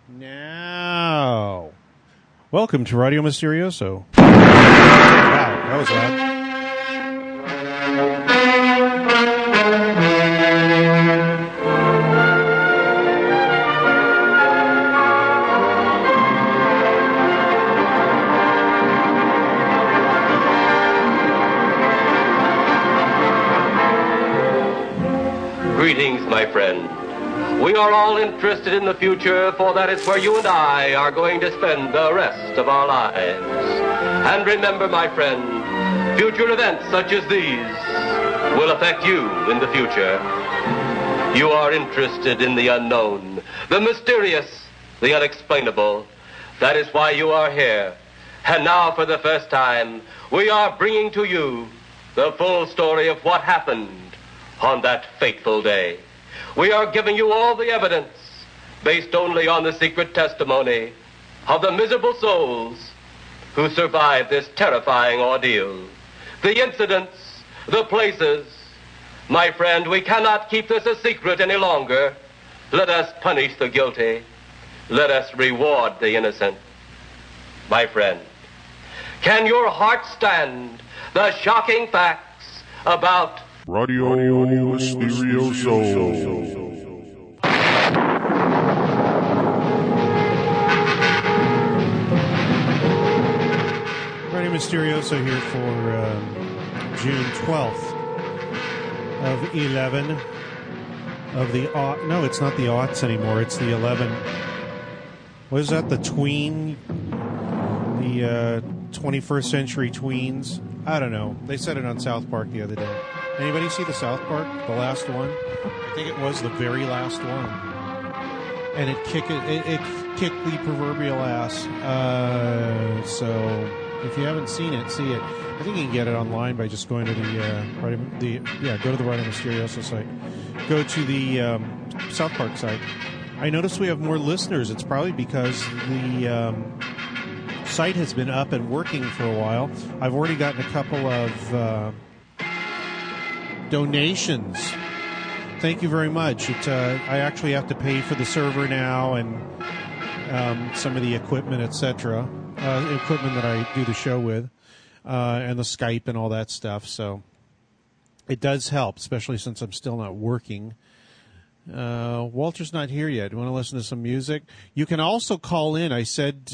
Now, welcome to Radio Mysterioso. Wow, that was loud. Greetings, my friend. We are all interested in the future, for that is where you and I are going to spend the rest of our lives. And remember, my friend, future events such as these will affect you in the future. You are interested in the unknown, the mysterious, the unexplainable. That is why you are here. And now, for the first time, we are bringing to you the full story of what happened on that fateful day. We are giving you all the evidence based only on the secret testimony of the miserable souls who survived this terrifying ordeal. The incidents, the places. My friend, we cannot keep this a secret any longer. Let us punish the guilty. Let us reward the innocent. My friend, can your heart stand the shocking facts about Radio Mysterioso. Radio Mysterioso here for June 12th of 11 of the aught. No, it's not the aughts anymore. It's the 11. What is that? The tween? The 21st century tweens? I don't know. They said it on South Park the other day. Anybody see the South Park? The last one? I think it was the very last one. And it kicked the proverbial ass. So if you haven't seen it, see it. I think you can get it online by just going to go to the Radio Mysterioso site. Go to the South Park site. I noticed we have more listeners. It's probably because the site has been up and working for a while. I've already gotten a couple of donations. Thank you very much. I actually have to pay for the server now and some of the equipment, etc. Equipment that I do the show with, and the Skype and all that stuff. So it does help, especially since I'm still not working. Walter's not here yet. You want to listen to some music? You can also call in. I said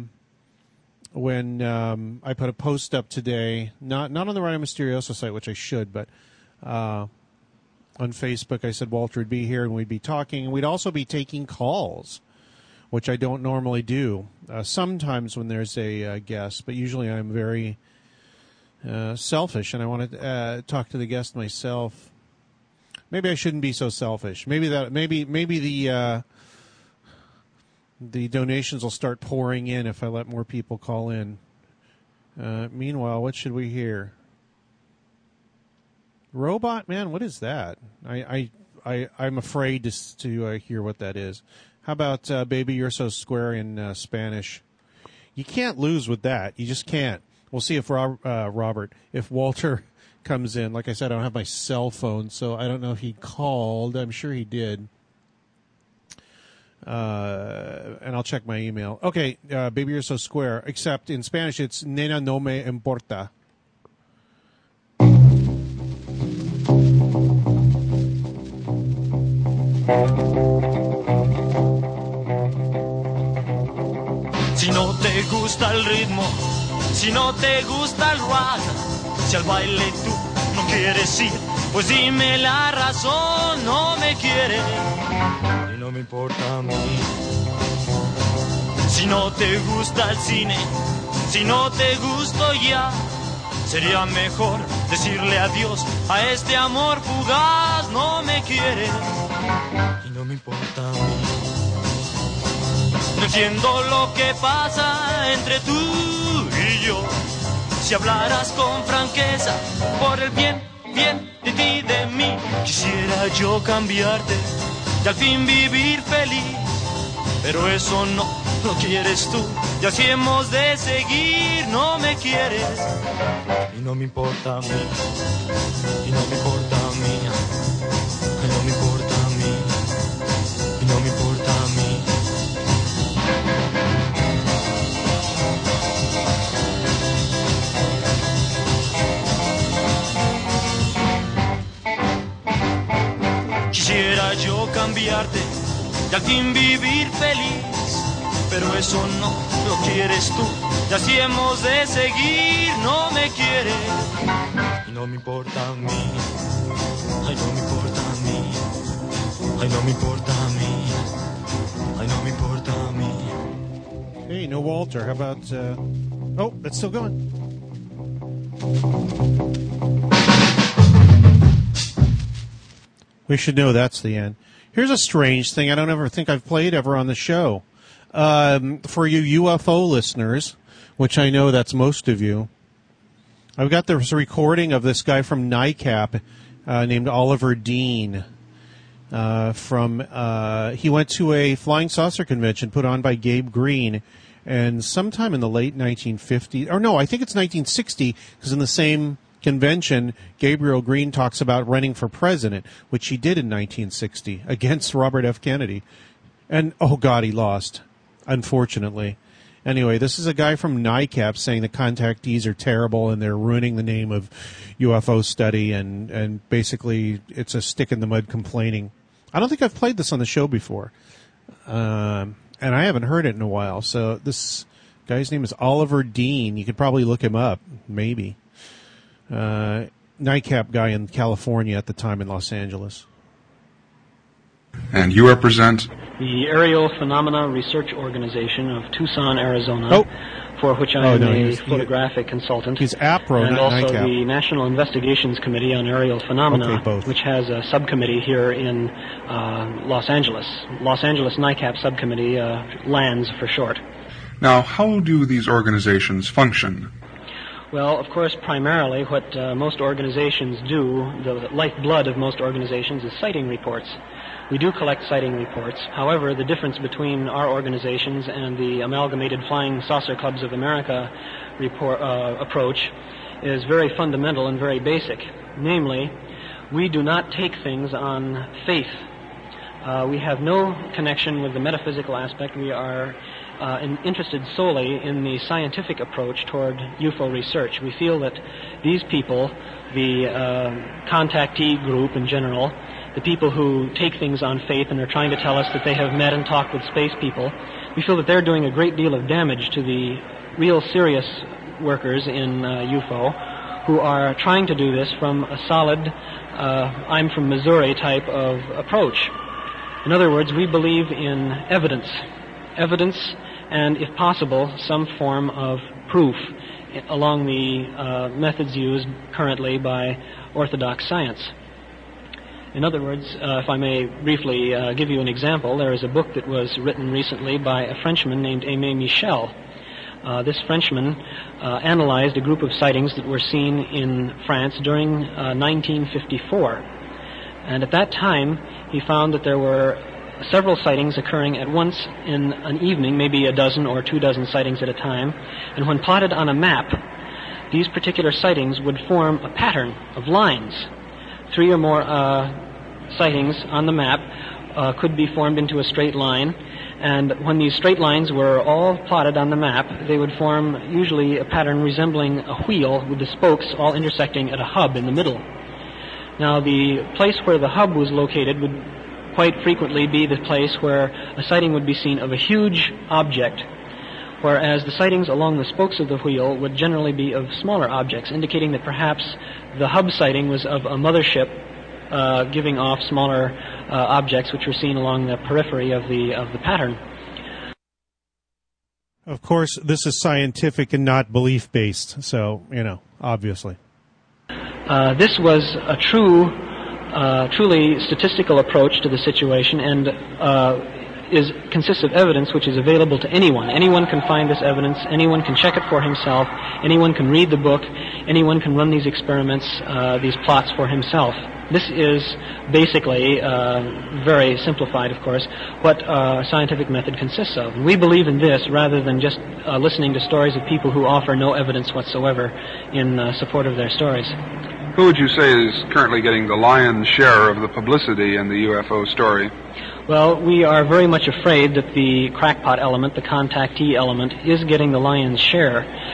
when I put a post up today, not on the Radio Mysterioso site, which I should, but on Facebook, I said Walter would be here and we'd be talking, and we'd also be taking calls, which I don't normally do. Sometimes when there's a guest, but usually I'm very selfish, and I want to talk to the guest myself. Maybe I shouldn't be so selfish. Maybe the donations will start pouring in if I let more people call in. Meanwhile, what should we hear? Robot Man, what is that? I'm afraid to hear what that is. How about Baby You're So Square in Spanish? You can't lose with that. You just can't. We'll see if if Walter comes in. Like I said, I don't have my cell phone, so I don't know if he called. I'm sure he did. And I'll check my email. Okay, Baby You're So Square, except in Spanish it's Nena No Me Importa. Si no te gusta el ritmo, si no te gusta el rock, si al baile tú no quieres ir, pues dime la razón, no me quieres y no me importa a mí. Si no te gusta el cine, si no te gusto ya, sería mejor decirle adiós a este amor fugaz, no me quieres y no me importa a mí. No entiendo lo que pasa entre tú y yo. Si hablaras con franqueza por el bien de ti y de mí, quisiera yo cambiarte y al fin vivir feliz. Pero eso no quieres tú, y así hemos de seguir. No me quieres y no me importa a mí, y no me importa a mí, y no me importa a mí, y no me importa a mí. cambiarte y al fin vivir feliz. Pero eso no lo quieres tú, y así hemos de seguir. No me quieres y no me importa a mí. Ay, no me importa a mí. Ay, no me importa a mí. Ay, no me importa a mí. Hey, no Walter. How about... Oh, it's still going. We should know that's the end. Here's a strange thing I don't ever think I've played ever on the show. For you UFO listeners, which I know that's most of you, I've got this recording of this guy from NICAP named Oliver Dean. He went to a flying saucer convention put on by Gabe Green, and sometime in the late 1950s, or no, I think it's 1960, because in the same convention, Gabriel Green talks about running for president, which he did in 1960 against Robert F. Kennedy. And, oh God, he lost, unfortunately. Anyway, this is a guy from NICAP saying the contactees are terrible and they're ruining the name of UFO study, and basically it's a stick in the mud complaining. I don't think I've played this on the show before, and I haven't heard it in a while. So this guy's name is Oliver Dean. You could probably look him up, maybe. NICAP guy in California at the time in Los Angeles. And you represent? The Aerial Phenomena Research Organization of Tucson, Arizona, for which I am a photographic consultant. He's APRO, and not also NICAP. the National Investigations Committee on Aerial Phenomena, which has a subcommittee here in Los Angeles. Los Angeles NICAP Subcommittee, LANS for short. Now, how do these organizations function? Well, of course, primarily what most organizations do, the lifeblood of most organizations, is sighting reports. We do collect sighting reports. However, the difference between our organizations and the Amalgamated Flying Saucer Clubs of America approach is very fundamental and very basic. Namely, we do not take things on faith. We have no connection with the metaphysical aspect. We are interested solely in the scientific approach toward UFO research. We feel that these people, the contactee group in general, the people who take things on faith and are trying to tell us that they have met and talked with space people, we feel that they're doing a great deal of damage to the real serious workers in UFO who are trying to do this from a solid, I'm from Missouri type of approach. In other words, we believe in evidence, and if possible, some form of proof along the methods used currently by orthodox science. In other words, if I may briefly give you an example, there is a book that was written recently by a Frenchman named Aimé Michel. This Frenchman analyzed a group of sightings that were seen in France during 1954. And at that time, he found that there were several sightings occurring at once in an evening, maybe a dozen or 24 sightings at a time. And when plotted on a map, these particular sightings would form a pattern of lines. 3 or more sightings on the map could be formed into a straight line, and when these straight lines were all plotted on the map, they would form usually a pattern resembling a wheel with the spokes all intersecting at a hub in the middle. Now, the place where the hub was located would quite frequently be the place where a sighting would be seen of a huge object, whereas the sightings along the spokes of the wheel would generally be of smaller objects, indicating that perhaps the hub sighting was of a mothership giving off smaller objects which were seen along the periphery of the pattern. Of course, this is scientific and not belief-based, so, obviously. This was a truly statistical approach to the situation, and consists of evidence which is available to anyone. Anyone can find this evidence, anyone can check it for himself, anyone can read the book, anyone can run these experiments, these plots for himself. This is basically, very simplified of course, what a scientific method consists of. And we believe in this rather than just listening to stories of people who offer no evidence whatsoever in support of their stories. Who would you say is currently getting the lion's share of the publicity in the UFO story? Well, we are very much afraid that the crackpot element, the contactee element, is getting the lion's share.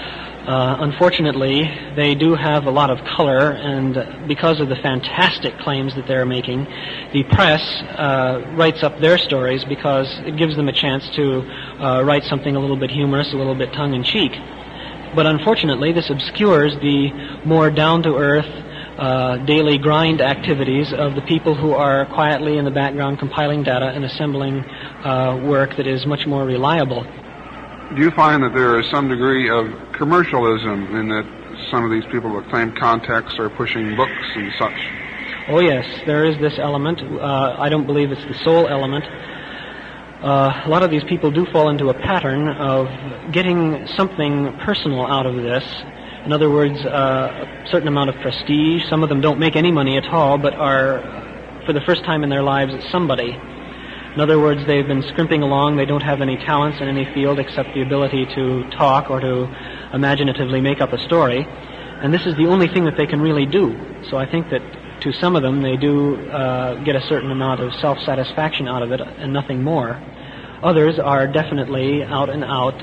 Unfortunately, they do have a lot of color, and because of the fantastic claims that they're making, the press writes up their stories because it gives them a chance to write something a little bit humorous, a little bit tongue-in-cheek. But unfortunately, this obscures the more down-to-earth, daily grind activities of the people who are quietly in the background compiling data and assembling work that is much more reliable. Do you find that there is some degree of commercialism in that some of these people that claim contacts are pushing books and such? Oh yes, there is this element. I don't believe it's the sole element. A lot of these people do fall into a pattern of getting something personal out of this. In other words, a certain amount of prestige. Some of them don't make any money at all, but are, for the first time in their lives, somebody. In other words, they've been scrimping along. They don't have any talents in any field except the ability to talk or to imaginatively make up a story. And this is the only thing that they can really do. So I think that to some of them, they do get a certain amount of self-satisfaction out of it and nothing more. Others are definitely out and out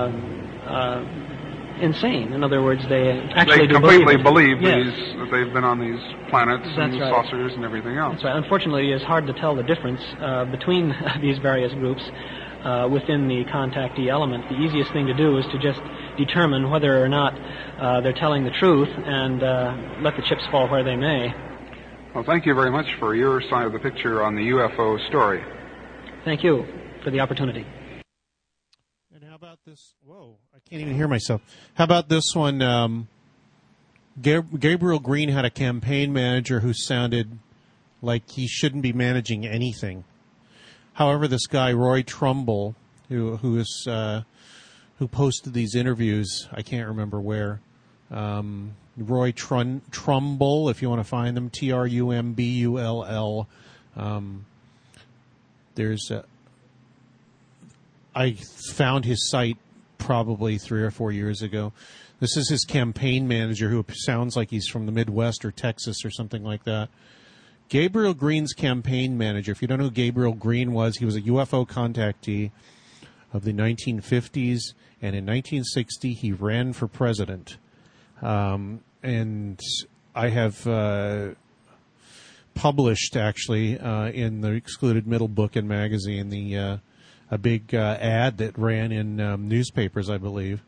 insane. In other words, they actually completely believe yes. that they've been on these planets That's and right. saucers and everything else. That's right. Unfortunately, it is hard to tell the difference between these various groups within the contactee element. The easiest thing to do is to just determine whether or not they're telling the truth and let the chips fall where they may. Well, thank you very much for your side of the picture on the UFO story. Thank you for the opportunity. And how about this? Whoa, I can't even hear myself. How about this one? Gabriel Green had a campaign manager who sounded like he shouldn't be managing anything. However, this guy Roy Trumbull, who posted these interviews, I can't remember where. Roy Trumbull, if you want to find them, Trumbull. I found his site probably 3 or 4 years ago. This is his campaign manager, who sounds like he's from the Midwest or Texas or something like that. Gabriel Green's campaign manager, if you don't know who Gabriel Green was, he was a UFO contactee of the 1950s, and in 1960 he ran for president. And I have published, actually, in the Excluded Middle Book and Magazine, a big ad that ran in newspapers, I believe,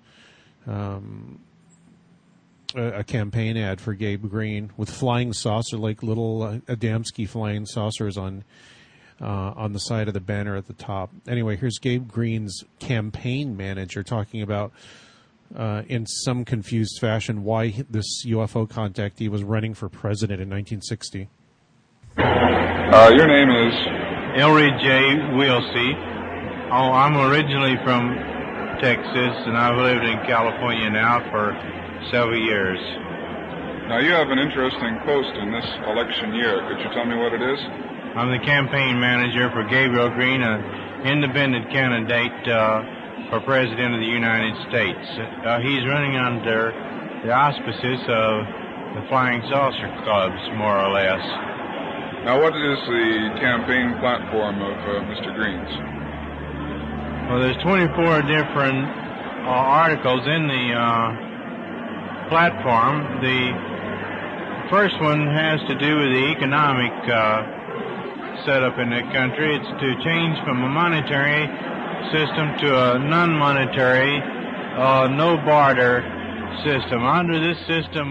a campaign ad for Gabe Green with flying saucer, like little Adamski flying saucers on the side of the banner at the top. Anyway, here's Gabe Green's campaign manager talking about, in some confused fashion, why this UFO contactee was running for president in 1960. Your name is? Elry J. Wilsey. Oh, I'm originally from Texas, and I've lived in California now for several years. Now, you have an interesting post in this election year. Could you tell me what it is? I'm the campaign manager for Gabriel Green, an independent candidate for President of the United States. He's running under the auspices of the Flying Saucer Clubs, more or less. Now, what is the campaign platform of Mr. Green's? Well, there's 24 different articles in the platform. The first one has to do with the economic setup in the country. It's to change from a monetary system to a non-monetary, no barter system. Under this system,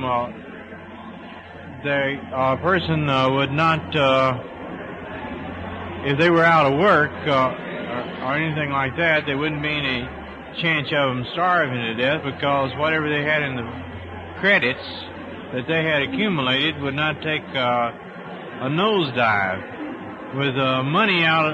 the person would not, if they were out of work or anything like that, there wouldn't be any chance of them starving to death, because whatever they had in the credits that they had accumulated would not take a nosedive. With money out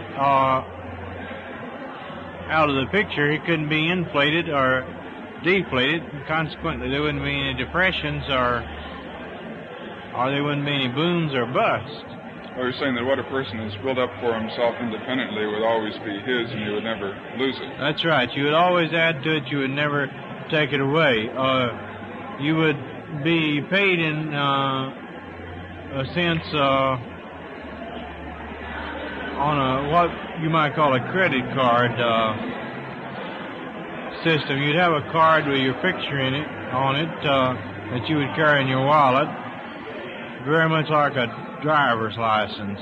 of the picture, it couldn't be inflated or deflated. Consequently, there wouldn't be any depressions or there wouldn't be any booms or busts. Well, you're saying that what a person has built up for himself independently would always be his, and you would never lose it. That's right. You would always add to it. You would never take it away. You would be paid in a sense on what you might call a credit card system. You'd have a card with your picture on it that you would carry in your wallet, very much like a driver's license.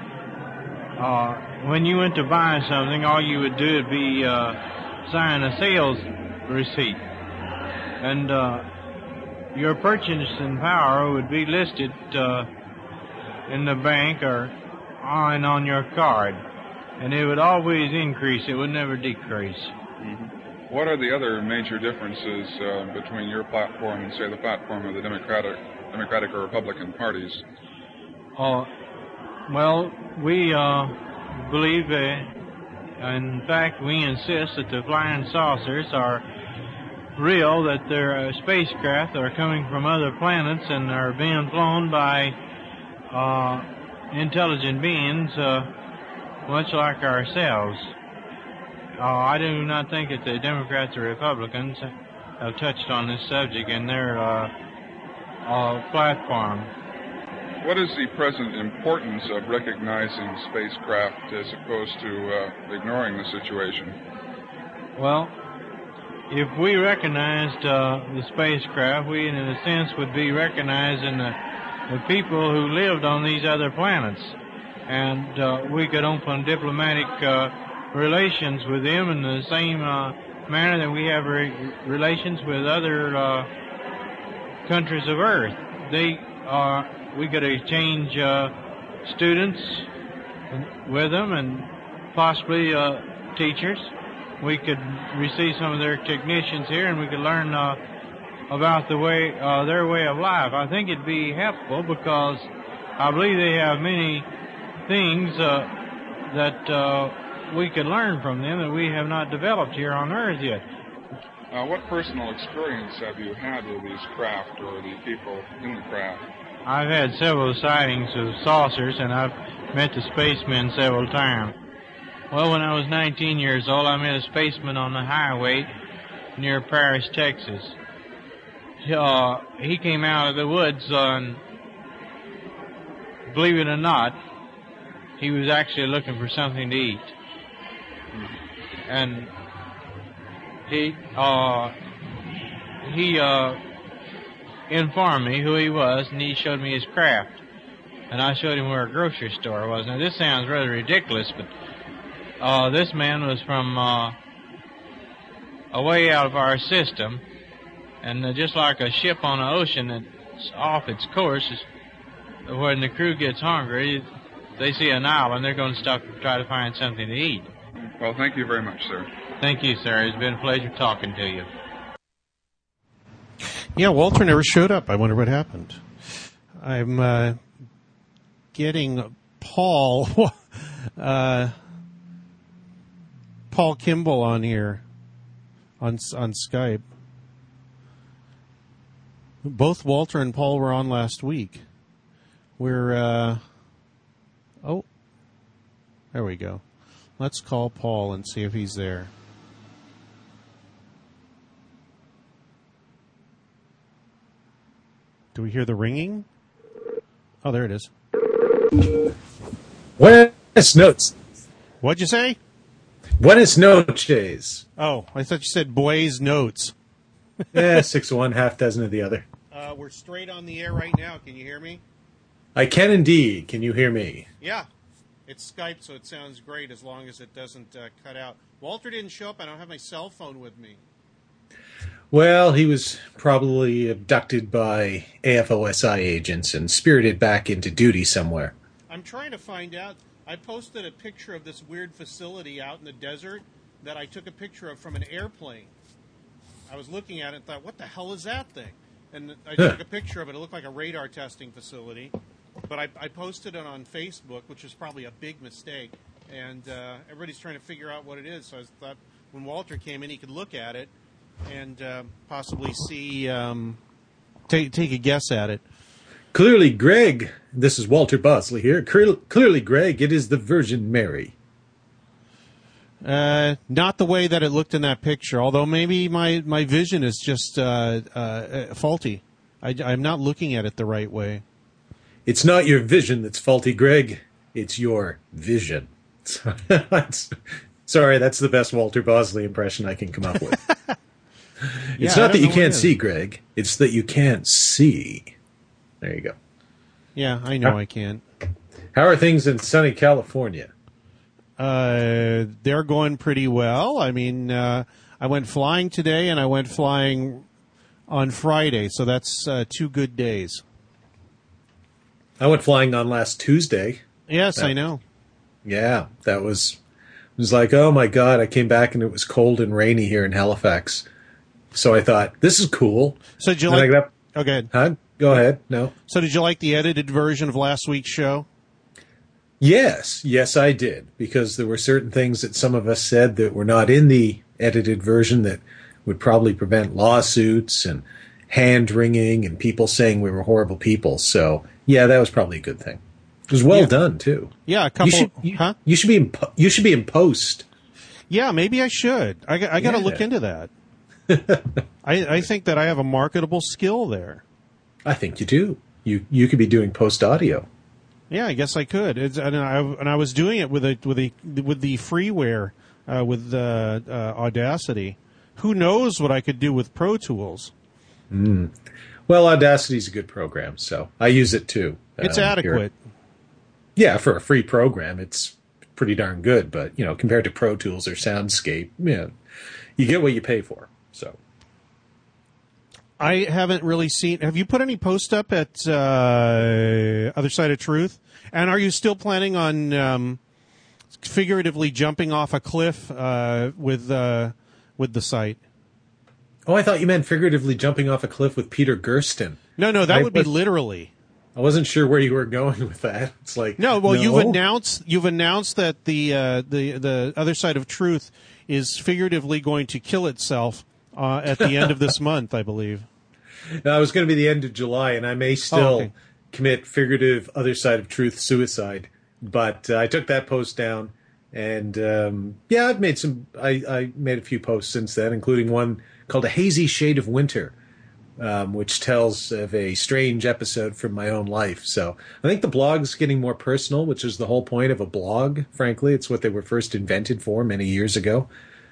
When you went to buy something, all you would do would be sign a sales receipt, and your purchasing power would be listed in the bank or on your card, and it would always increase. It would never decrease. Mm-hmm. What are the other major differences between your platform and, say, the platform of the Democratic or Republican parties? Well, we believe, in fact, we insist that the flying saucers are real, that they're spacecraft that are coming from other planets and are being flown by intelligent beings, much like ourselves. I do not think that the Democrats or Republicans have touched on this subject in their platform. What is the present importance of recognizing spacecraft as opposed to ignoring the situation? Well, if we recognized the spacecraft, we, in a sense, would be recognizing the people who lived on these other planets. And we could open diplomatic relations with them in the same manner that we have relations with other countries of Earth. We could exchange students with them and possibly teachers. We could receive some of their technicians here, and we could learn about their way of life. I think it'd be helpful because I believe they have many things that we could learn from them that we have not developed here on Earth yet. What personal experience have you had with these craft or the people in the craft? I've had several sightings of saucers, and I've met the spacemen several times. Well, when I was 19 years old, I met a spaceman on the highway near Paris, Texas. He came out of the woods, and believe it or not, he was actually looking for something to eat. And he informed me who he was, and he showed me his craft. And I showed him where a grocery store was. Now, this sounds rather ridiculous, but this man was from away out of our system, and just like a ship on the ocean that's off its course, when the crew gets hungry, they see an island, they're going to stop and try to find something to eat. Well, thank you very much, sir. Thank you, sir. It's been a pleasure talking to you. Yeah, Walter never showed up. I wonder what happened. I'm getting Paul Kimball on here on Skype. Both Walter and Paul were on last week. We're there we go. Let's call Paul and see if he's there. Do we hear the ringing? Oh, there it is. Buenas noches. What'd you say? Buenas noches. Oh, I thought you said boys' notes. 6 of one, half dozen of the other. We're straight on the air right now. Can you hear me? I can indeed. Can you hear me? Yeah. It's Skype, so it sounds great as long as it doesn't cut out. Walter didn't show up. I don't have my cell phone with me. Well, he was probably abducted by AFOSI agents and spirited back into duty somewhere. I'm trying to find out. I posted a picture of this weird facility out in the desert that I took a picture of from an airplane. I was looking at it and thought, what the hell is that thing? And I took a picture of it. It looked like a radar testing facility. But I posted it on Facebook, which is probably a big mistake. And everybody's trying to figure out what it is. So I thought when Walter came in, he could look at it and possibly see, take a guess at it. Clearly, Greg, this is Walter Bosley here. Clearly, Greg, it is the Virgin Mary. Not the way that it looked in that picture, although maybe my vision is just faulty. I'm not looking at it the right way. It's not your vision that's faulty, Greg. It's your vision. Sorry, that's the best Walter Bosley impression I can come up with. It's not that you can't see, Greg. It's that you can't see. There you go. Yeah, I know I can't. How are things in sunny California? They're going pretty well. I mean, I went flying today, and I went flying on Friday, so that's 2 good days. I went flying on last Tuesday. Yes, I know. Yeah, it was like, oh my God, I came back and it was cold and rainy here in Halifax. So I thought, this is cool. So did you then like... Oh, go ahead. Huh? Go ahead. No. So did you like the edited version of last week's show? Yes, I did, because there were certain things that some of us said that were not in the edited version that would probably prevent lawsuits and hand-wringing and people saying we were horrible people. So, yeah, that was probably a good thing. It was well done, too. Yeah, a couple... You should be in post. Yeah, maybe I should. I got to look into that. I think that I have a marketable skill there. I think you do. You could be doing post audio. Yeah, I guess I could. And I was doing it with the freeware with Audacity. Who knows what I could do with Pro Tools? Well, Audacity's a good program, so I use it too. It's adequate. Yeah, for a free program, it's pretty darn good. But compared to Pro Tools or Soundscape, you get what you pay for. So. I haven't really seen... Have you put any post up at Other Side of Truth? And are you still planning on figuratively jumping off a cliff with the site? Oh, I thought you meant figuratively jumping off a cliff with Peter Gersten. No, that would be literally. I wasn't sure where you were going with that. It's like no. You've announced that the Other Side of Truth is figuratively going to kill itself at the end of this month, I believe. No, it was going to be the end of July, and I may still commit figurative Other Side of Truth suicide. But I took that post down, and I've made I made a few posts since then, including one called "A Hazy Shade of Winter," which tells of a strange episode from my own life. So I think the blog's getting more personal, which is the whole point of a blog. Frankly, it's what they were first invented for many years ago.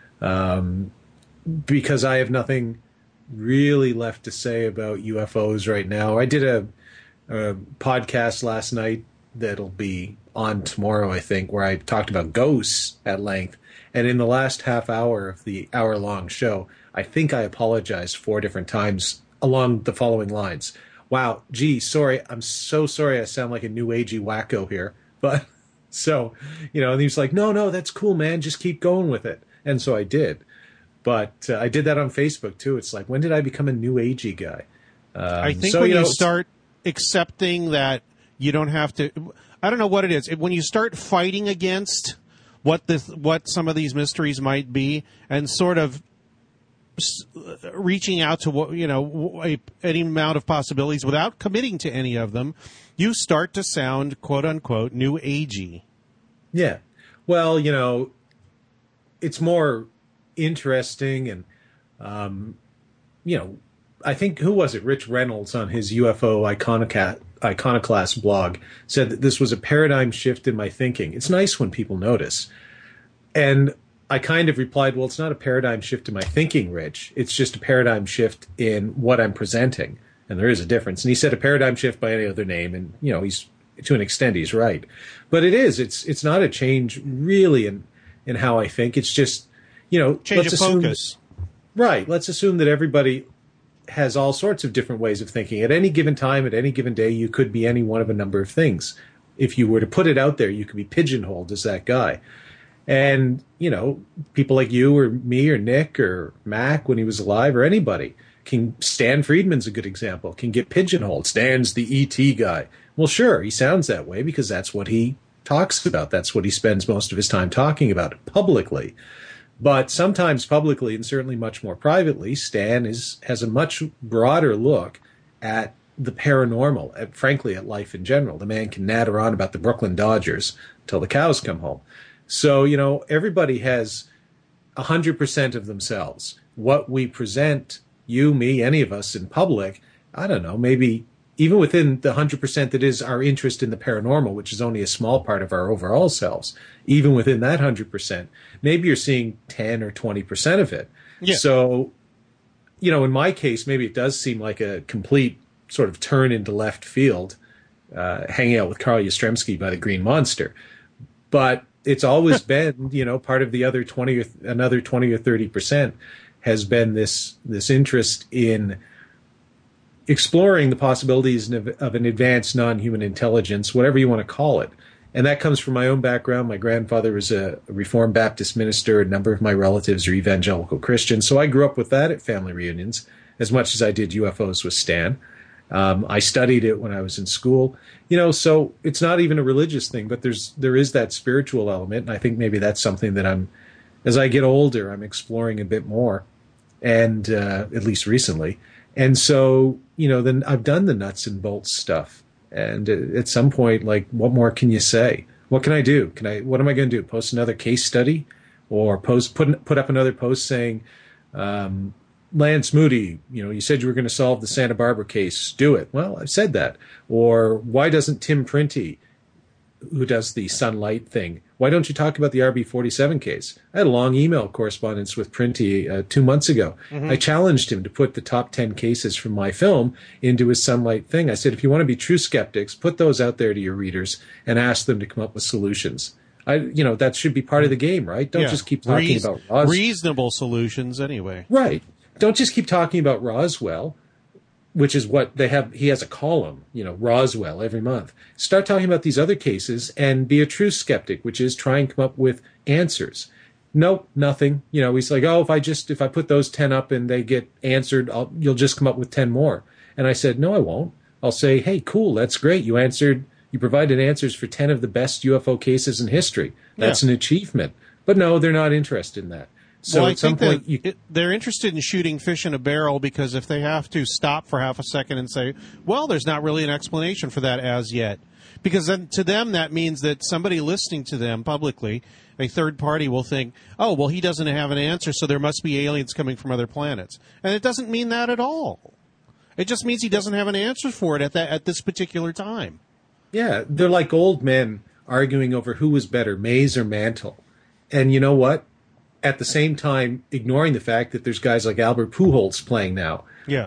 Because I have nothing really left to say about UFOs right now. I did a podcast last night that'll be on tomorrow, I think, where I talked about ghosts at length. And in the last half hour of the hour-long show, I think I apologized 4 different times along the following lines. Wow, gee, sorry. I'm so sorry I sound like a new agey wacko here. But so, and he was like, no, that's cool, man. Just keep going with it. And so I did. But I did that on Facebook, too. It's like, when did I become a new agey guy? I think when you start accepting that you don't have to... I don't know what it is. When you start fighting against what some of these mysteries might be and sort of reaching out to any amount of possibilities without committing to any of them, you start to sound, quote-unquote, new agey. Yeah. Well, it's more... interesting and I think who was it, Rich Reynolds, on his UFO Iconoclast blog said that this was a paradigm shift in my thinking. It's nice when people notice, and I kind of replied, well, it's not a paradigm shift in my thinking, Rich. It's just a paradigm shift in what I'm presenting, and there is a difference. And he said a paradigm shift by any other name, and he's, to an extent, he's right, but it's not a change really in how I think. It's just change of focus. Right. Let's assume that everybody has all sorts of different ways of thinking. At any given time, at any given day, you could be any one of a number of things. If you were to put it out there, you could be pigeonholed as that guy. And, people like you or me or Nick or Mac when he was alive or anybody Stan Friedman's a good example, can get pigeonholed. Stan's the E.T. guy. Well, sure, he sounds that way because that's what he talks about. That's what he spends most of his time talking about publicly. But sometimes publicly, and certainly much more privately, Stan has a much broader look at the paranormal, frankly, at life in general. The man can natter on about the Brooklyn Dodgers till the cows come home. So, everybody has 100% of themselves. What we present, you, me, any of us in public, I don't know, maybe even within the 100% that is our interest in the paranormal, which is only a small part of our overall selves, even within that 100%, maybe you're seeing 10 or 20% of it. Yeah. So, in my case, maybe it does seem like a complete sort of turn into left field, hanging out with Carl Yastrzemski by the Green Monster. But it's always been, part of the other 20 or 30% has been this interest in exploring the possibilities of an advanced non-human intelligence, whatever you want to call it. And that comes from my own background. My grandfather was a Reformed Baptist minister. A number of my relatives are evangelical Christians. So I grew up with that at family reunions as much as I did UFOs with Stan. I studied it when I was in school. So it's not even a religious thing, but there is that spiritual element. And I think maybe that's something that as I get older, I'm exploring a bit more, and at least recently. And so, then I've done the nuts and bolts stuff. And at some point, like, what more can you say? What can I do? What am I going to do? Post another case study, or put up another post saying, Lance Moody, you said you were going to solve the Santa Barbara case. Do it. Well, I've said that. Or why doesn't Tim Printy, who does the Sunlight thing, why don't you talk about the RB-47 case? I had a long email correspondence with Printy 2 months ago. Mm-hmm. I challenged him to put the top 10 cases from my film into his Sunlight thing. I said, if you want to be true skeptics, put those out there to your readers and ask them to come up with solutions. That should be part of the game, right? Don't just keep talking about Roswell. Reasonable solutions anyway. Right. Don't just keep talking about Roswell, which is what they have. He has a column, Roswell, every month. Start talking about these other cases and be a true skeptic, which is try and come up with answers. Nope, nothing. He's like, if I put those 10 up and they get answered, you'll just come up with 10 more. And I said, no, I won't. I'll say, hey, cool, that's great. You provided answers for 10 of the best UFO cases in history. That's an achievement. But no, they're not interested in that. So I think that they're interested in shooting fish in a barrel, because if they have to stop for half a second and say, well, there's not really an explanation for that as yet. Because then to them that means that somebody listening to them publicly, a third party, will think, oh, well, he doesn't have an answer, so there must be aliens coming from other planets. And it doesn't mean that at all. It just means he doesn't have an answer for it at this particular time. Yeah, they're like old men arguing over who was better, Mays or Mantle. And you know what? At the same time, ignoring the fact that there's guys like Albert Pujols playing now. Yeah.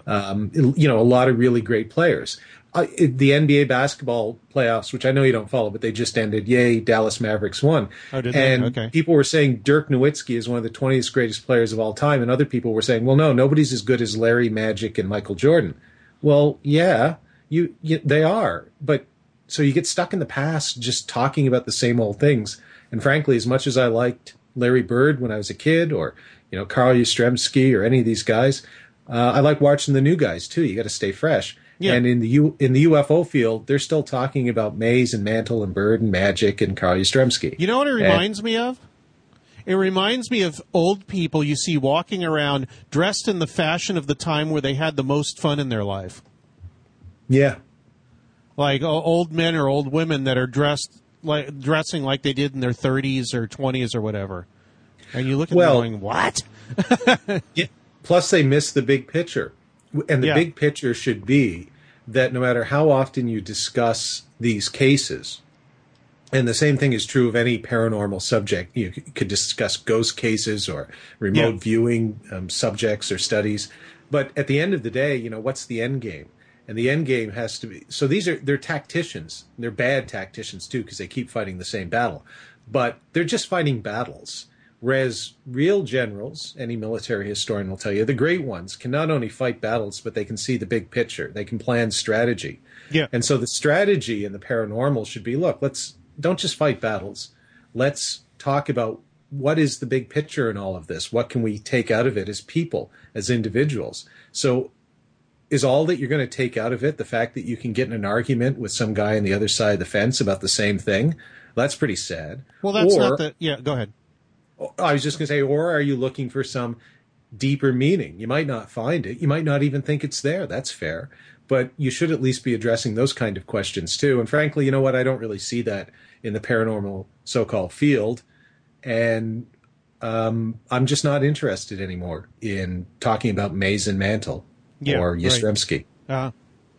A lot of really great players. The NBA basketball playoffs, which I know you don't follow, but they just ended. Yay, Dallas Mavericks won. Oh, did they? Okay. People were saying Dirk Nowitzki is one of the 20th greatest players of all time, and other people were saying, well, no, nobody's as good as Larry, Magic, and Michael Jordan. Well, yeah, they are. But so you get stuck in the past just talking about the same old things. And frankly, as much as I liked Larry Bird when I was a kid, or Carl Yastrzemski, or any of these guys, I like watching the new guys too. You got to stay fresh. Yeah. And in the UFO field, they're still talking about Mays and Mantle and Bird and Magic and Carl Yastrzemski. You know what it reminds me of? It reminds me of old people you see walking around dressed in the fashion of the time where they had the most fun in their life. Yeah. Like old men or old women that are dressing like they did in their 30s or 20s or whatever. And you look at them going, what? Yeah. Plus, they miss the big picture. And the big picture should be that no matter how often you discuss these cases, and the same thing is true of any paranormal subject. You could discuss ghost cases or remote viewing subjects or studies. But at the end of the day, what's the end game? And the end game has to be, so they're tacticians. They're bad tacticians too, because they keep fighting the same battle. But they're just fighting battles. Whereas real generals, any military historian will tell you, the great ones can not only fight battles, but they can see the big picture. They can plan strategy. Yeah. And so the strategy in the paranormal should be, look, don't just fight battles. Let's talk about what is the big picture in all of this? What can we take out of it as people, as individuals? So is all that you're going to take out of it the fact that you can get in an argument with some guy on the other side of the fence about the same thing? That's pretty sad. Well, that's not the... Yeah, go ahead. I was just going to say, or are you looking for some deeper meaning? You might not find it. You might not even think it's there. That's fair. But you should at least be addressing those kind of questions too. And frankly, you know what? I don't really see that in the paranormal so-called field. And I'm just not interested anymore in talking about Mays and Mantle or Yastrzemski. Right.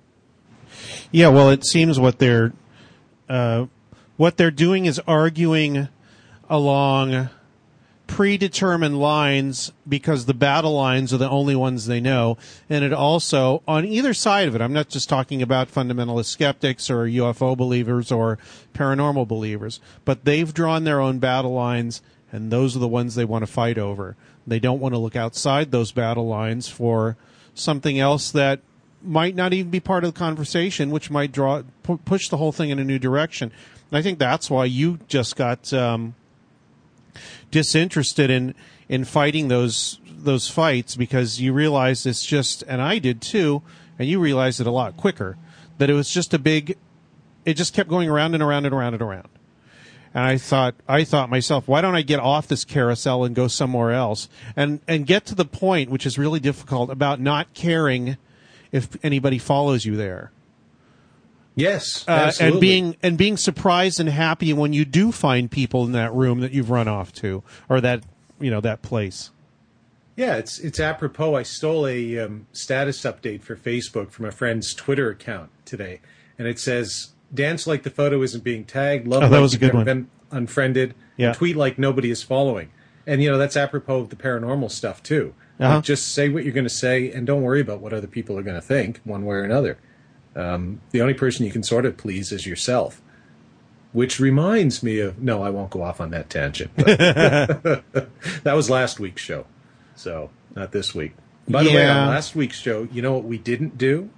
Yeah, well, it seems what they're doing is arguing along predetermined lines because the battle lines are the only ones they know. And it also, on either side of it, I'm not just talking about fundamentalist skeptics or UFO believers or paranormal believers, but they've drawn their own battle lines, and those are the ones they want to fight over. They don't want to look outside those battle lines for something else that might not even be part of the conversation, which might push the whole thing in a new direction. And I think that's why you just got disinterested in fighting those fights, because you realized it's just, and I did too, and you realized it a lot quicker, that it was just it just kept going around and around and around and around. And I thought myself, why don't I get off this carousel and go somewhere else and get to the point, which is really difficult, about not caring if anybody follows you there. Yes, absolutely. And being surprised and happy when you do find people in that room that you've run off to, or that place. Yeah, it's apropos. I stole a status update for Facebook from a friend's Twitter account today, and it says, "Dance like the photo isn't being tagged. Love that was a good one. Been unfriended. Yeah. Tweet like nobody is following." And that's apropos of the paranormal stuff too. Uh-huh. Like, just say what you're going to say, and don't worry about what other people are going to think, one way or another. The only person you can sort of please is yourself. Which reminds me of... No, I won't go off on that tangent. That was last week's show, so not this week. By the way, on last week's show, you know what we didn't do?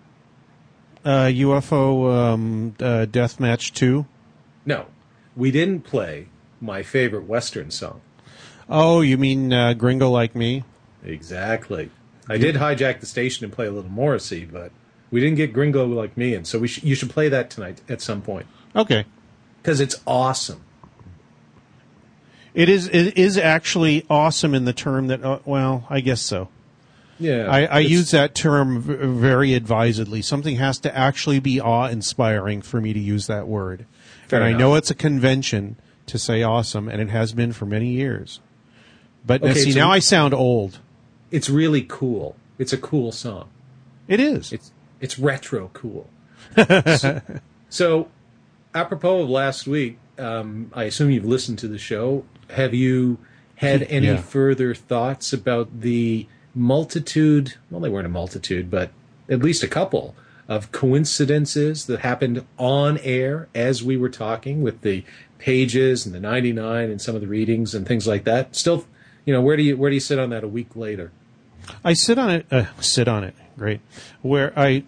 UFO Deathmatch 2? No. We didn't play my favorite Western song. Oh, you mean Gringo Like Me? Exactly. I did hijack the station and play a little Morrissey, but we didn't get Gringo Like Me, and so you should play that tonight at some point. Okay. Because it's awesome. It is actually awesome in the term that, well, I guess so. Yeah. I use that term very advisedly. Something has to actually be awe-inspiring for me to use that word. Fair enough. I know it's a convention to say awesome, and it has been for many years. But okay, now I sound old. It's really cool. It's a cool song. It is. It's retro cool. So, apropos of last week, I assume you've listened to the show. Have you had any further thoughts about the multitude, well, they weren't a multitude, but at least a couple of coincidences that happened on air as we were talking, with the pages and the 99 and some of the readings and things like that? Still, where do you sit on that a week later? I sit on it. Great. Where I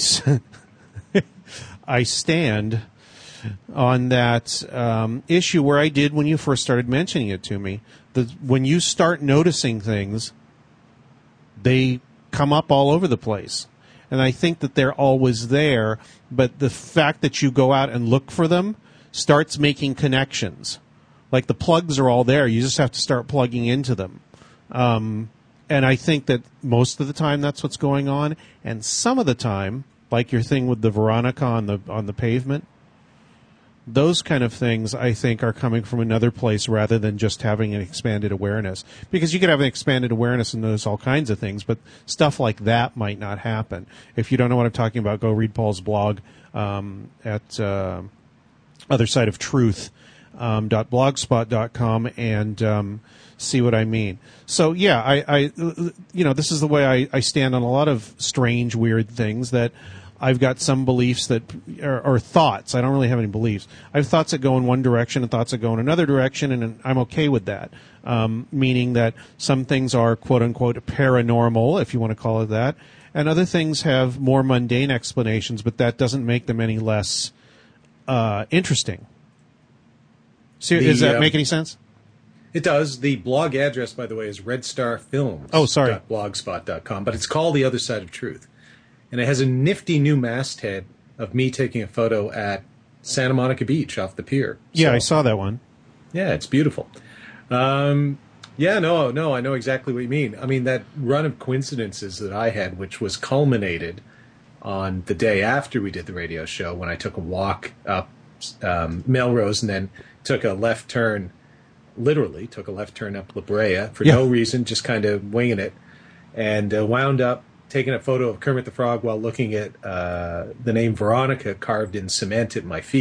stand on that issue where I did when you first started mentioning it to me. When you start noticing things, they come up all over the place. And I think that they're always there, but the fact that you go out and look for them starts making connections. Like, the plugs are all there. You just have to start plugging into them. And I think that most of the time that's what's going on. And some of the time, like your thing with the Veronica on the pavement, those kind of things, I think, are coming from another place rather than just having an expanded awareness. Because you could have an expanded awareness and notice all kinds of things, but stuff like that might not happen. If you don't know what I'm talking about, go read Paul's blog at othersideoftruth.blogspot.com and see what I mean. So, yeah, I this is the way I stand on a lot of strange, weird things, that I've got some beliefs that are thoughts. I don't really have any beliefs. I have thoughts that go in one direction and thoughts that go in another direction, and I'm okay with that. Meaning that some things are quote-unquote paranormal, if you want to call it that, and other things have more mundane explanations, but that doesn't make them any less interesting. So, does that make any sense? It does. The blog address, by the way, is redstarfilms.blogspot.com, Oh, sorry. But it's called The Other Side of Truth. And it has a nifty new masthead of me taking a photo at Santa Monica Beach off the pier. Yeah, I saw that one. Yeah, it's beautiful. No, I know exactly what you mean. I mean, that run of coincidences that I had, which was culminated on the day after we did the radio show, when I took a walk up Melrose and then took a left turn, literally took a left turn up La Brea for no reason, just kind of winging it, and wound up taking a photo of Kermit the Frog while looking at the name Veronica carved in cement at my feet,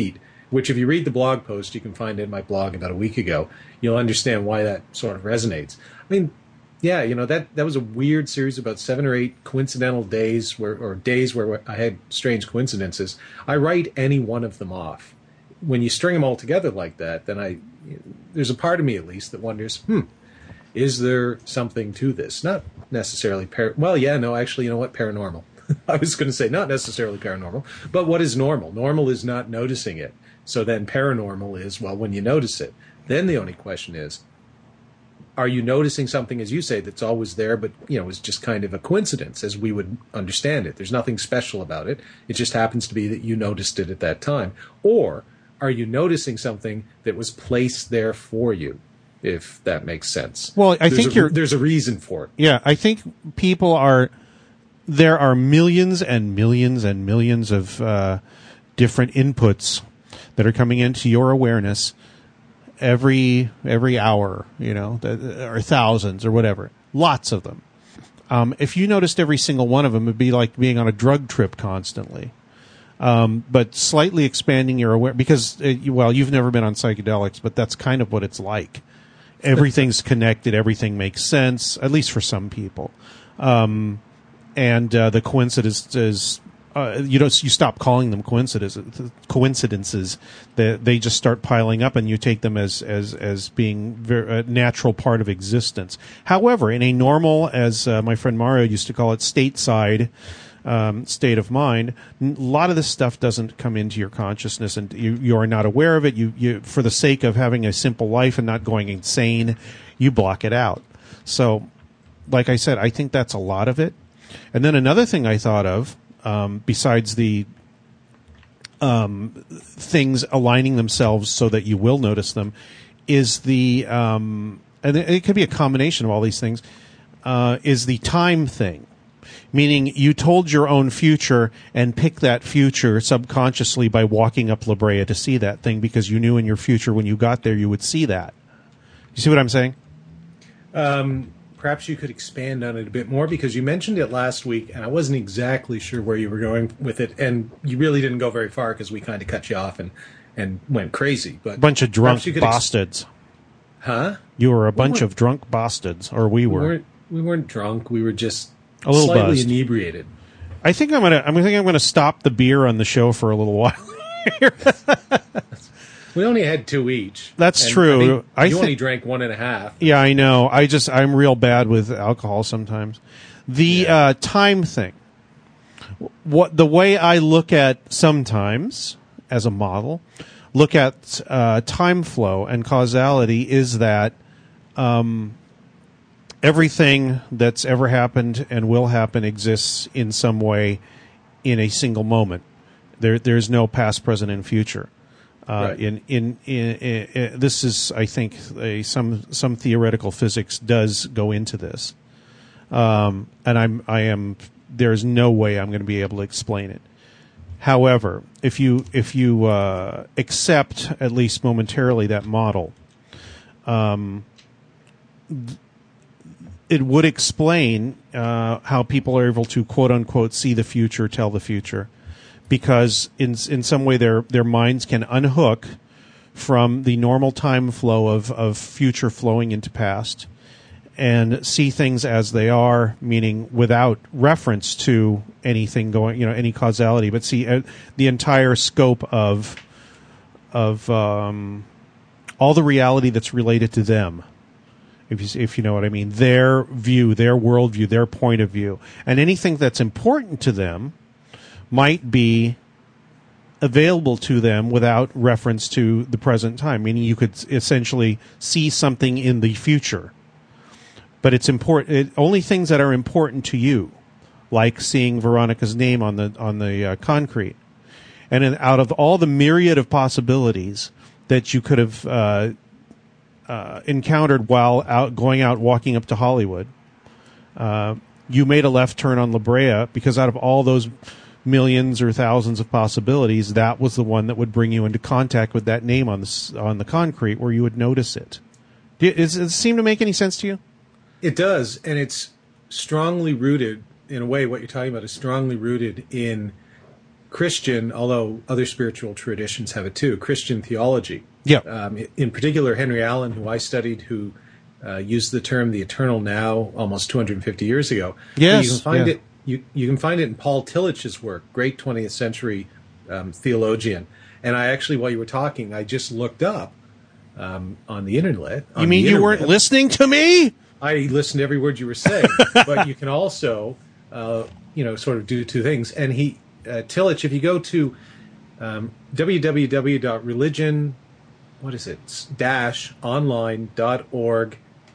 which if you read the blog post, you can find in my blog about a week ago, you'll understand why that sort of resonates. I mean, yeah, that was a weird series, about 7 or 8 coincidental days where I had strange coincidences. I write any one of them off. When you string them all together like that, then there's a part of me at least that wonders, is there something to this? Not necessarily actually, you know what? Paranormal. I was going to say not necessarily paranormal, but what is normal? Normal is not noticing it. So then paranormal is, well, when you notice it. Then the only question is, are you noticing something, as you say, that's always there, but, is just kind of a coincidence as we would understand it? There's nothing special about it. It just happens to be that you noticed it at that time. Or are you noticing something that was placed there for you, if that makes sense? Well, there's a reason for it. Yeah, I think there are millions and millions and millions of different inputs that are coming into your awareness every hour, or thousands or whatever. Lots of them. If you noticed every single one of them, it'd be like being on a drug trip constantly. But slightly expanding your awareness, because, you've never been on psychedelics, but that's kind of what it's like. Everything's connected. Everything makes sense, at least for some people. And the coincidence is, you stop calling them coincidences. They just start piling up, and you take them as being a natural part of existence. However, in a normal, as my friend Mario used to call it, stateside state of mind, a lot of this stuff doesn't come into your consciousness, and you are not aware of it. You for the sake of having a simple life and not going insane, you block it out. So, like I said, I think that's a lot of it. And then another thing I thought of, besides the things aligning themselves so that you will notice them, is the and it could be a combination of all these things, is the time thing. Meaning you told your own future and picked that future subconsciously by walking up La Brea to see that thing, because you knew in your future when you got there you would see that. You see what I'm saying? Perhaps you could expand on it a bit more, because you mentioned it last week and I wasn't exactly sure where you were going with it, and you really didn't go very far because we kind of cut you off and went crazy. But bunch of drunk bastards. Huh? You were a bunch of drunk bastards, or we were. We weren't drunk. We were just a little slightly buzzed. Inebriated. I think I'm gonna stop the beer on the show for a little while. We only had 2 each. That's true. You only drank 1.5. Yeah, I know. I'm real bad with alcohol sometimes. The time thing. The way I look at sometimes as a model, look at time flow and causality is that everything that's ever happened and will happen exists in some way in a single moment. There's no past, present, and future. Right. This is, I think, some theoretical physics does go into this, and there's no way I'm going to be able to explain it. However, if you accept at least momentarily that model, it would explain how people are able to quote unquote see the future, tell the future. Because in some way their minds can unhook from the normal time flow of future flowing into past and see things as they are, meaning without reference to anything going, any causality, but see the entire scope of all the reality that's related to them. If you know what I mean, their view, their worldview, their point of view, and anything that's important to them might be available to them without reference to the present time, meaning you could essentially see something in the future. But it's important. Only things that are important to you, like seeing Veronica's name on the concrete, and out of all the myriad of possibilities that you could have encountered while going out walking up to Hollywood, you made a left turn on La Brea because out of all those millions or thousands of possibilities, that was the one that would bring you into contact with that name on the concrete where you would notice it. Does it seem to make any sense to you? It does, and it's strongly rooted, in a way, what you're talking about is strongly rooted in Christian, although other spiritual traditions have it too, Christian theology. Yeah. In particular, Henry Allen, who I studied, who used the term the eternal now almost 250 years ago. Yes. You can find it. You can find it in Paul Tillich's work, great 20th century theologian. And I actually, while you were talking, I just looked up on the internet. You mean you weren't listening to me? I listened to every word you were saying. But you can also, sort of do two things. And Tillich, if you go to www.religion, -online.org.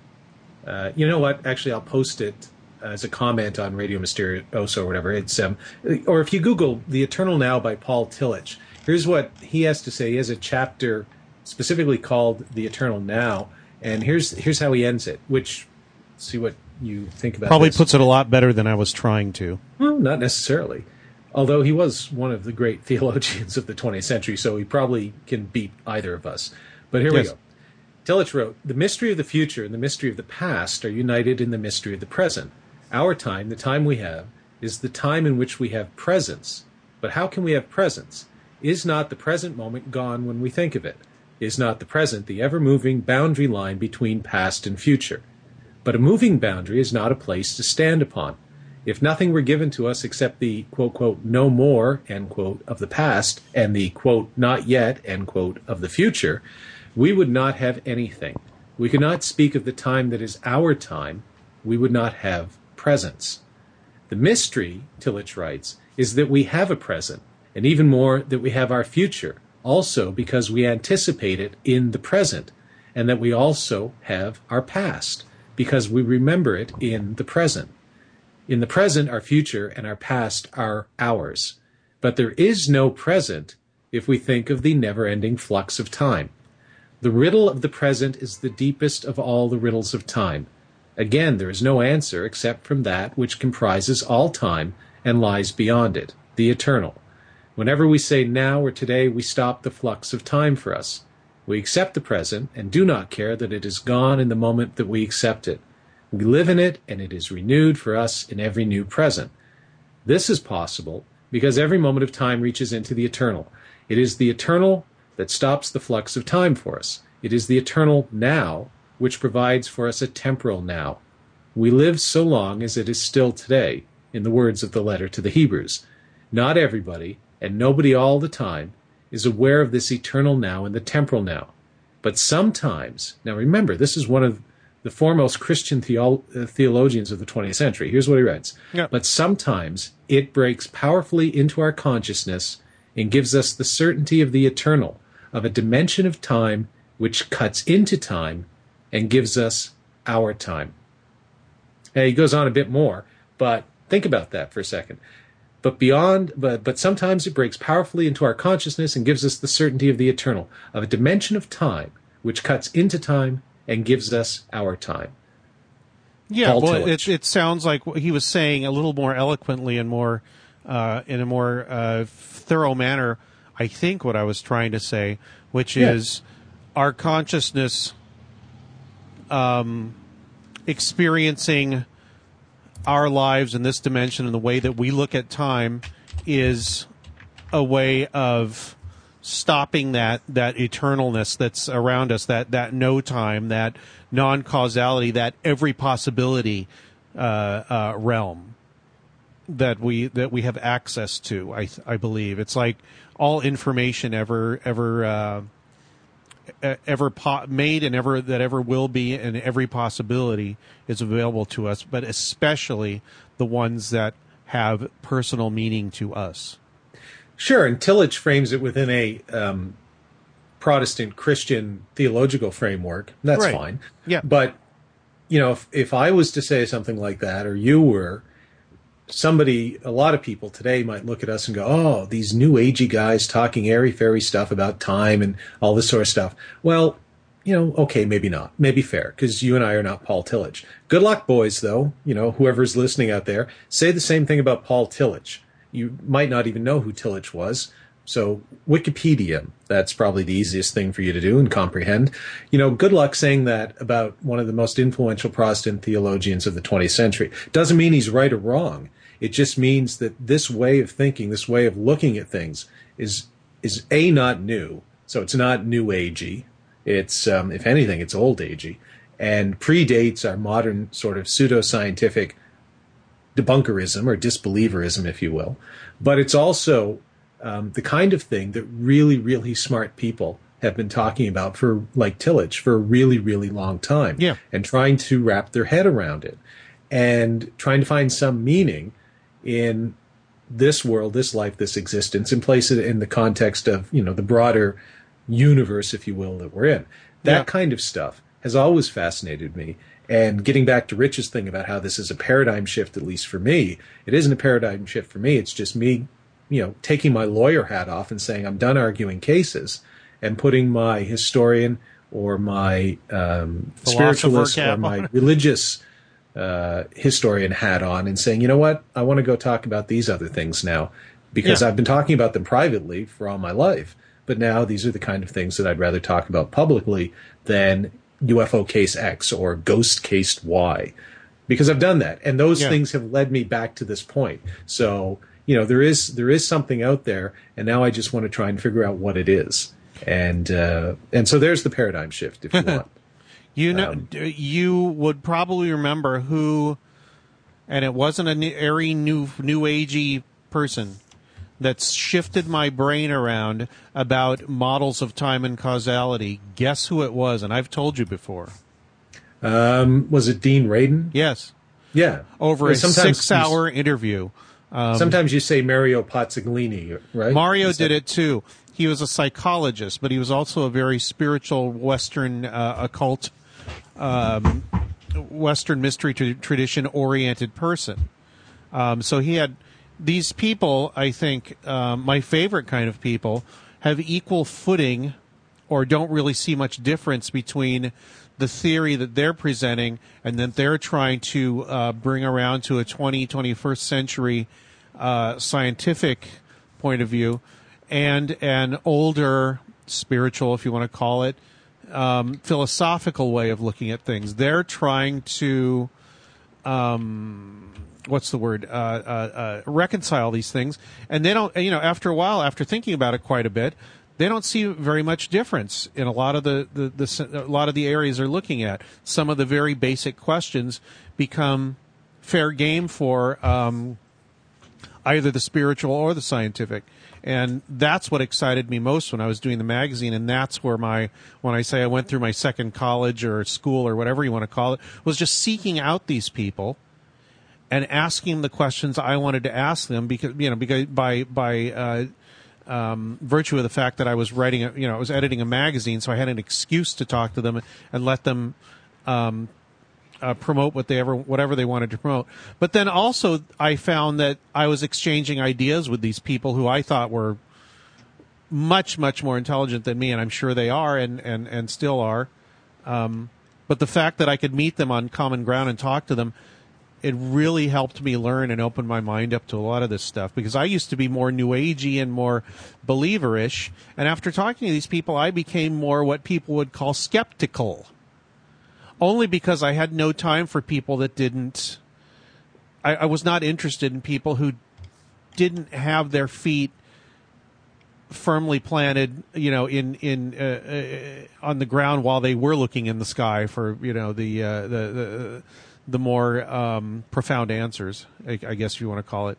You know what? Actually, I'll post it as a comment on Radio Mysterioso or whatever. It's or if you Google "The Eternal Now" by Paul Tillich, here's what he has to say. He has a chapter specifically called "The Eternal Now," and here's how he ends it. Which, see what you think about. Probably this. Puts it a lot better than I was trying to. Well, not necessarily. Although he was one of the great theologians of the 20th century, so he probably can beat either of us. But here we go. Tillich wrote, "The mystery of the future and the mystery of the past are united in the mystery of the present. Our time, the time we have, is the time in which we have presence. But how can we have presence? Is not the present moment gone when we think of it? Is not the present the ever-moving boundary line between past and future? But a moving boundary is not a place to stand upon. If nothing were given to us except the, quote, quote, no more, end quote, of the past and the, quote, not yet, end quote, of the future, we would not have anything. We could not speak of the time that is our time. We would not have presence. The mystery," Tillich writes, "is that we have a present, and even more, that we have our future, also because we anticipate it in the present, and that we also have our past, because we remember it in the present. In the present, our future and our past are ours. But there is no present if we think of the never-ending flux of time. The riddle of the present is the deepest of all the riddles of time. Again, there is no answer except from that which comprises all time and lies beyond it, the eternal. Whenever we say now or today, we stop the flux of time for us. We accept the present and do not care that it is gone in the moment that we accept it. We live in it, and it is renewed for us in every new present. This is possible because every moment of time reaches into the eternal. It is the eternal that stops the flux of time for us. It is the eternal now which provides for us a temporal now. We live so long as it is still today, in the words of the letter to the Hebrews. Not everybody, and nobody all the time, is aware of this eternal now and the temporal now. But sometimes, now remember, this is one of the foremost Christian theologians of the 20th century. Here's what he writes. Yeah. But sometimes it breaks powerfully into our consciousness and gives us the certainty of the eternal, of a dimension of time which cuts into time and gives us our time." And he goes on a bit more, but think about that for a second. But sometimes it breaks powerfully into our consciousness and gives us the certainty of the eternal, of a dimension of time which cuts into time and gives us our time. Yeah, well, it sounds like what he was saying a little more eloquently and more in a more thorough manner. I think what I was trying to say, which is our consciousness experiencing our lives in this dimension and the way that we look at time is a way of stopping that eternalness that's around us, that no time, that non-causality, that every possibility realm that we have access to. I believe it's like all information ever made and ever will be, and every possibility is available to us, but especially the ones that have personal meaning to us. Sure, and Tillich frames it within a Protestant Christian theological framework. That's right. Fine. Yeah. But, if I was to say something like that, or you were, a lot of people today might look at us and go, oh, these new agey guys talking airy-fairy stuff about time and all this sort of stuff. Well, okay, maybe not. Maybe fair, because you and I are not Paul Tillich. Good luck, boys, though. Whoever's listening out there, say the same thing about Paul Tillich. You might not even know who Tillich was. So Wikipedia, that's probably the easiest thing for you to do and comprehend. Good luck saying that about one of the most influential Protestant theologians of the 20th century. Doesn't mean he's right or wrong. It just means that this way of thinking, this way of looking at things is A, not new. So it's not new agey. It's, if anything, it's old agey, and predates our modern sort of pseudoscientific debunkerism or disbelieverism, if you will. But it's also the kind of thing that really, really smart people have been talking about for, like Tillich, for a really, really long time. Yeah. And trying to wrap their head around it and trying to find some meaning in this world, this life, this existence, and place it in the context of, the broader universe, if you will, that we're in. That kind of stuff has always fascinated me. And getting back to Rich's thing about how this is a paradigm shift, at least for me, it isn't a paradigm shift for me. It's just me, taking my lawyer hat off and saying I'm done arguing cases and putting my historian or my spiritualist or my religious historian hat on and saying, you know what, I want to go talk about these other things now because I've been talking about them privately for all my life. But now these are the kind of things that I'd rather talk about publicly than UFO case X or ghost case Y, because I've done that. And those things have led me back to this point. So, there is something out there, and now I just want to try and figure out what it is. And so there's the paradigm shift, if you want. You would probably remember who, and it wasn't a airy new agey person that's shifted my brain around about models of time and causality. Guess who it was? And I've told you before. Was it Dean Radin? Yes. Yeah. Over a 6-hour interview. Sometimes you say Mario Pazziglini, right? Mario did it too. He was a psychologist, but he was also a very spiritual Western occult, Western mystery tradition-oriented person. So he had these people, I think, my favorite kind of people, have equal footing or don't really see much difference between the theory that they're presenting and that they're trying to bring around to a 21st century scientific point of view, and an older spiritual, if you want to call it, philosophical way of looking at things. They're trying to reconcile these things, and they don't, after a while, after thinking about it quite a bit, they don't see very much difference in a lot of a lot of the areas they're looking at. Some of the very basic questions become fair game for either the spiritual or the scientific. And that's what excited me most when I was doing the magazine, and that's where when I say I went through my second college or school or whatever you want to call it, was just seeking out these people and asking the questions I wanted to ask them, because by virtue of the fact that I was writing, I was editing a magazine, so I had an excuse to talk to them and let them promote whatever they wanted to promote. But then also I found that I was exchanging ideas with these people who I thought were much, much more intelligent than me, and I'm sure they are and still are. But the fact that I could meet them on common ground and talk to them, it really helped me learn and open my mind up to a lot of this stuff, because I used to be more new agey and more believerish, and after talking to these people, I became more what people would call skeptical. Only because I had no time for people that didn't. I was not interested in people who didn't have their feet firmly planted, in on the ground while they were looking in the sky for the more profound answers, I guess you want to call it.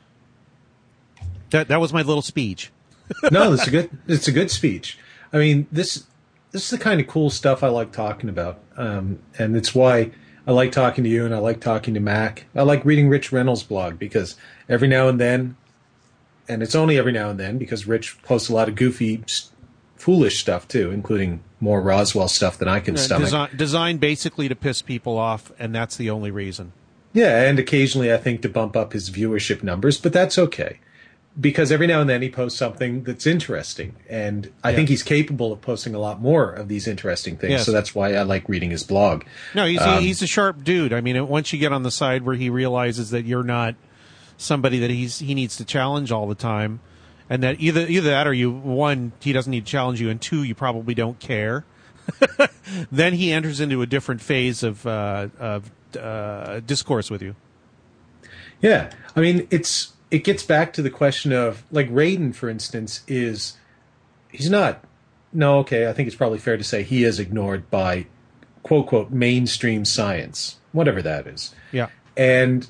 That was my little speech. No, it's a good speech. I mean, this is the kind of cool stuff I like talking about, and it's why I like talking to you and I like talking to Mac. I like reading Rich Reynolds' blog, because every now and then, and it's only every now and then, because Rich posts a lot of goofy, foolish stuff too, including more Roswell stuff than I can stomach. Designed basically to piss people off, and that's the only reason. Yeah, and occasionally I think to bump up his viewership numbers, but that's okay. Because every now and then he posts something that's interesting, and I think he's capable of posting a lot more of these interesting things. Yes. So that's why I like reading his blog. No, he's a sharp dude. I mean, once you get on the side where he realizes that you're not somebody that he needs to challenge all the time, and that either that or one, he doesn't need to challenge you, and two, you probably don't care. Then he enters into a different phase of discourse with you. Yeah. I mean, it gets back to the question of, like, Radin, for instance, he's not, no, okay, I think it's probably fair to say he is ignored by, quote, quote, mainstream science, whatever that is. Yeah. And,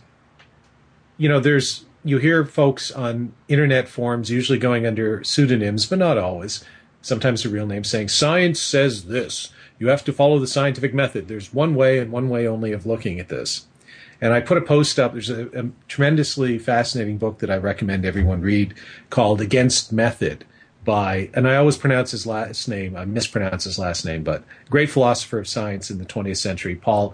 you hear folks on internet forums, usually going under pseudonyms, but not always, sometimes a real name, saying, science says this. You have to follow the scientific method. There's one way and one way only of looking at this. And I put a post up. There's a tremendously fascinating book that I recommend everyone read called Against Method by, and I always pronounce his last name, I mispronounce his last name, but great philosopher of science in the 20th century, Paul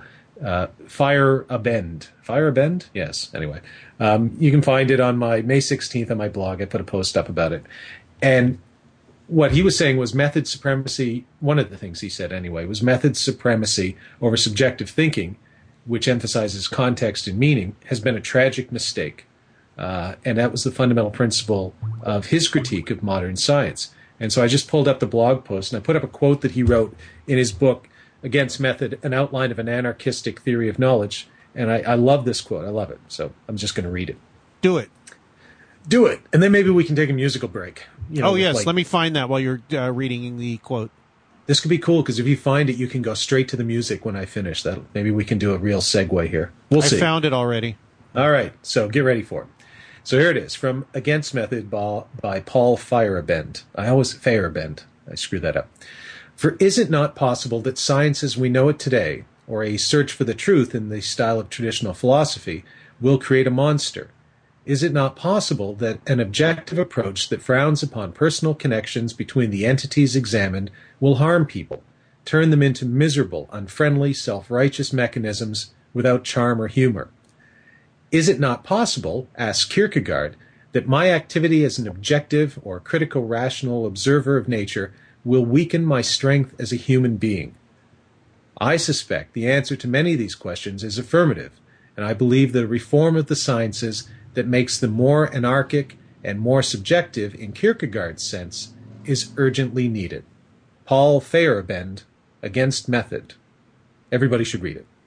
Feyerabend. Feyerabend? Yes. Anyway, you can find it on my May 16th on my blog. I put a post up about it. And what he was saying was method supremacy, one of the things he said anyway, was method supremacy over subjective thinking, which emphasizes context and meaning, has been a tragic mistake. And that was the fundamental principle of his critique of modern science. And so I just pulled up the blog post, and I put up a quote that he wrote in his book, Against Method, An Outline of an Anarchistic Theory of Knowledge. And I love this quote. I love it. So I'm just going to read it. Do it. Do it. And then maybe we can take a musical break. Yes. Let me find that while you're reading the quote. This could be cool, because if you find it, you can go straight to the music when I finish. That maybe we can do a real segue here. We'll see. I found it already. All right, so get ready for it. So here it is, from Against Method by Paul Feyerabend. Feyerabend. I screwed that up. For is it not possible that science as we know it today, or a search for the truth in the style of traditional philosophy, will create a monster? Is it not possible that an objective approach that frowns upon personal connections between the entities examined will harm people, turn them into miserable, unfriendly, self-righteous mechanisms without charm or humor? Is it not possible, asks Kierkegaard, that my activity as an objective or critical rational observer of nature will weaken my strength as a human being? I suspect the answer to many of these questions is affirmative, and I believe that a reform of the sciences that makes them more anarchic and more subjective in Kierkegaard's sense is urgently needed. Paul Feyerabend, Against Method. Everybody should read it.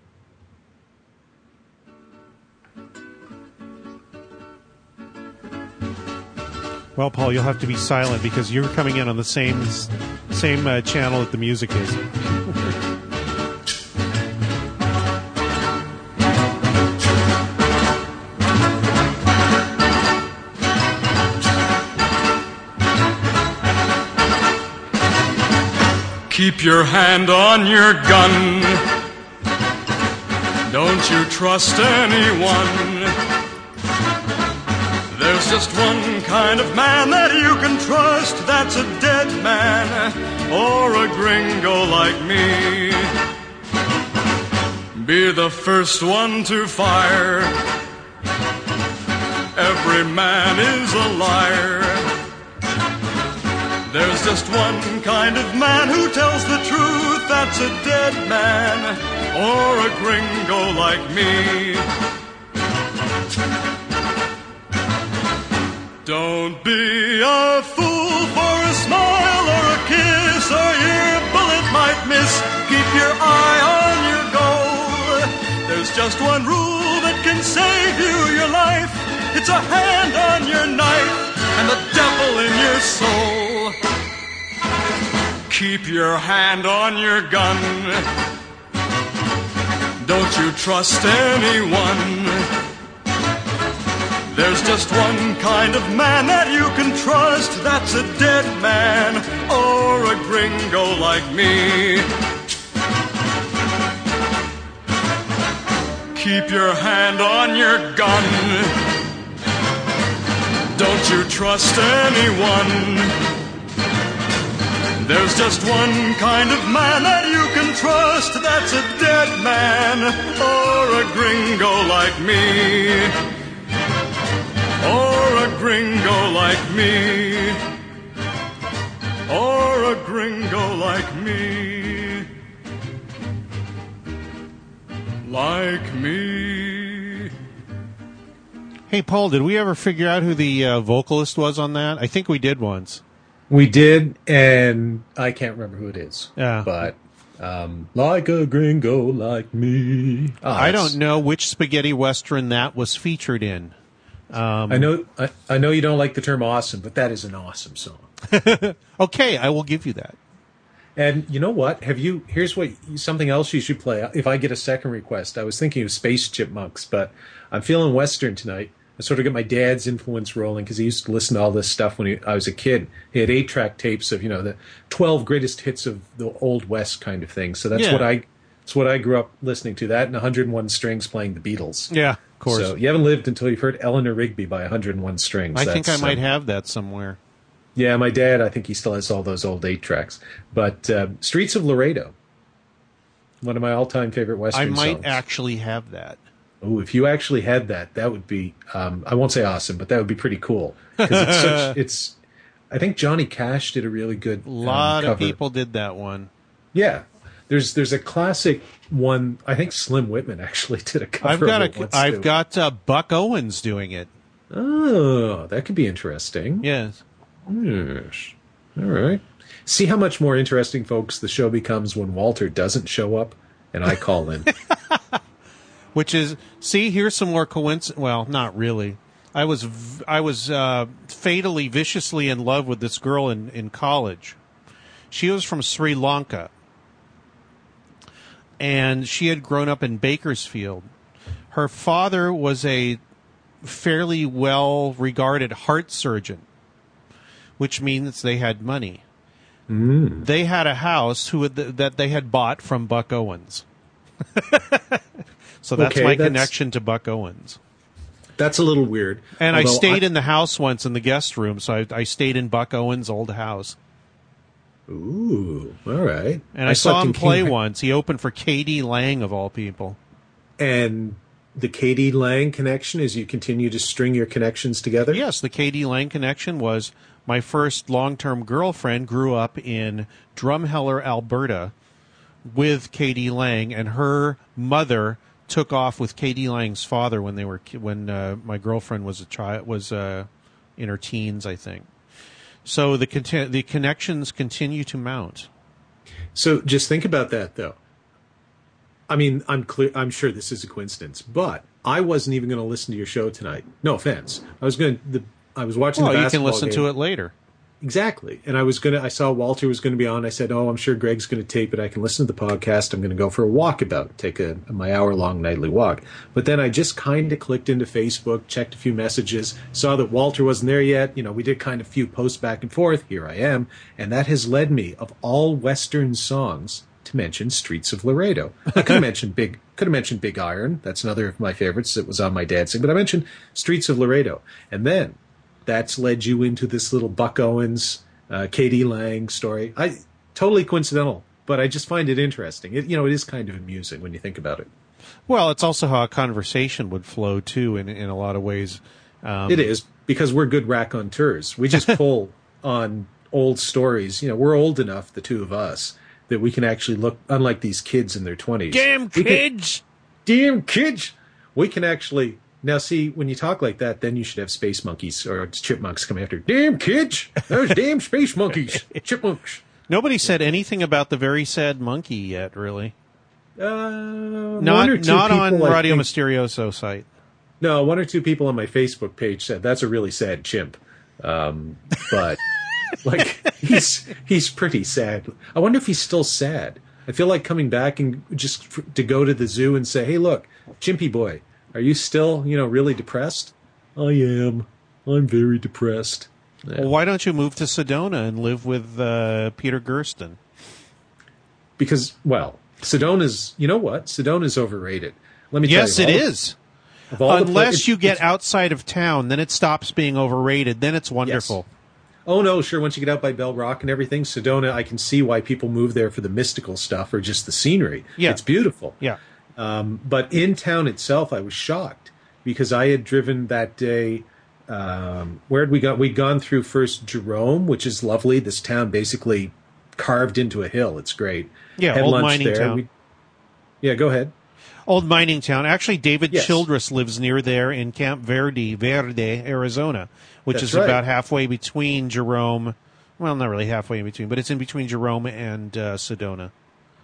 Well, Paul, you'll have to be silent because you're coming in on the same channel that the music is. Keep your hand on your gun. Don't you trust anyone. There's just one kind of man that you can trust. That's a dead man or a gringo like me. Be the first one to fire. Every man is a liar. There's just one kind of man who tells the truth. That's a dead man or a gringo like me. Don't be a fool for a smile or a kiss, or your bullet might miss. Keep your eye on your goal. There's just one rule that can save you your life. It's a hand on your knife and the devil in your soul. Keep your hand on your gun. Don't you trust anyone. There's just one kind of man that you can trust. That's a dead man or a gringo like me. Keep your hand on your gun. Don't you trust anyone. There's just one kind of man that you can trust. That's a dead man or a gringo like me. Or a gringo like me. Or a gringo like me. Like me. Hey, Paul, did we ever figure out who the vocalist was on that? I think we did once. We did, and I can't remember who it is. Yeah. But Like a gringo like me. I don't know which spaghetti western that was featured in. I know you don't like the term awesome, but that is an awesome song. Okay, I will give you that. And you know what? Here's something else you should play. If I get a second request, I was thinking of Space Chipmunks, but I'm feeling Western tonight. I sort of got my dad's influence rolling because he used to listen to all this stuff when I was a kid. He had 8-track tapes of, the 12 greatest hits of the Old West kind of thing. So that's what I grew up listening to, that and 101 Strings playing the Beatles. Yeah, of course. So you haven't lived until you've heard Eleanor Rigby by 101 Strings. I think I might have that somewhere. Yeah, my dad, I think he still has all those old 8-tracks. But Streets of Laredo, one of my all-time favorite Western songs. I might actually have that. Oh, if you actually had that would be, I won't say awesome, but that would be pretty cool. Because I think Johnny Cash did a really good cover. A lot of people did that one. Yeah. There's a classic one, I think Slim Whitman actually did a cover of it once, I've got Buck Owens doing it. Oh, that could be interesting. Yes. Yes. All right. See how much more interesting, folks, the show becomes when Walter doesn't show up and I call in. Which is, here's some more coincidence. Well, not really. I was fatally, viciously in love with this girl in college. She was from Sri Lanka, and she had grown up in Bakersfield. Her father was a fairly well-regarded heart surgeon, which means they had money. Mm. They had a house that they had bought from Buck Owens. So that's my connection to Buck Owens. That's a little weird. And I stayed in the house once in the guest room, so I stayed in Buck Owens' old house. Ooh, all right. And I saw him play once. He opened for K.D. Lang, of all people. And the K.D. Lang connection is you continue to string your connections together? Yes, the K.D. Lang connection was my first long-term girlfriend grew up in Drumheller, Alberta, with K.D. Lang, and her mother took off with K.D. Lang's father when my girlfriend was in her teens, I think. So the connections continue to mount. So just think about that, though. I mean, I'm sure this is a coincidence, but I wasn't even going to listen to your show tonight. No offense. I was watching the basketball game. You can listen to it later. Exactly. And I saw Walter was going to be on. I said, I'm sure Greg's going to tape it. I can listen to the podcast. I'm going to go for a walkabout, take my hour-long nightly walk. But then I just kind of clicked into Facebook, checked a few messages, saw that Walter wasn't there yet. We did kind of a few posts back and forth. Here I am. And that has led me, of all Western songs, to mention Streets of Laredo. I could have mentioned Big Iron. That's another of my favorites that was on my dad's thing. But I mentioned Streets of Laredo. And then that's led you into this little Buck Owens, K.D. Lang story. Totally coincidental, but I just find it interesting. It is kind of amusing when you think about it. Well, it's also how a conversation would flow, too, in a lot of ways. It is, because we're good raconteurs. We just pull on old stories. We're old enough, the two of us, that we can actually look, unlike these kids in their 20s. Damn kids! Damn kids! We can actually... Now, see, when you talk like that, then you should have space monkeys or chipmunks come after. Damn kids! Those damn space monkeys! Chipmunks! Nobody said anything about the very sad monkey yet, really. Not on Radio Mysterioso site. No, one or two people on my Facebook page said that's a really sad chimp. But he's pretty sad. I wonder if he's still sad. I feel like coming back and just to go to the zoo and say, "Hey, look, Chimpy boy, are you still, really depressed?" I am. I'm very depressed. Yeah. Well, why don't you move to Sedona and live with Peter Gersten? Because, Sedona's, you know what? Sedona's overrated. Let me tell you. Yes, it is. Unless you get outside of town, then it stops being overrated. Then it's wonderful. Yes. Oh, no, sure. Once you get out by Bell Rock and everything, Sedona, I can see why people move there for the mystical stuff or just the scenery. Yeah. It's beautiful. Yeah. But in town itself, I was shocked because I had driven that day. Where had we gone? We'd gone through first Jerome, which is lovely. This town basically carved into a hill. It's great. Yeah, had old lunch mining there. town. Go ahead. Old mining town. Actually, David Childress lives near there in Camp Verde, Arizona, which is about halfway between Jerome. Well, not really halfway in between, but it's in between Jerome and Sedona.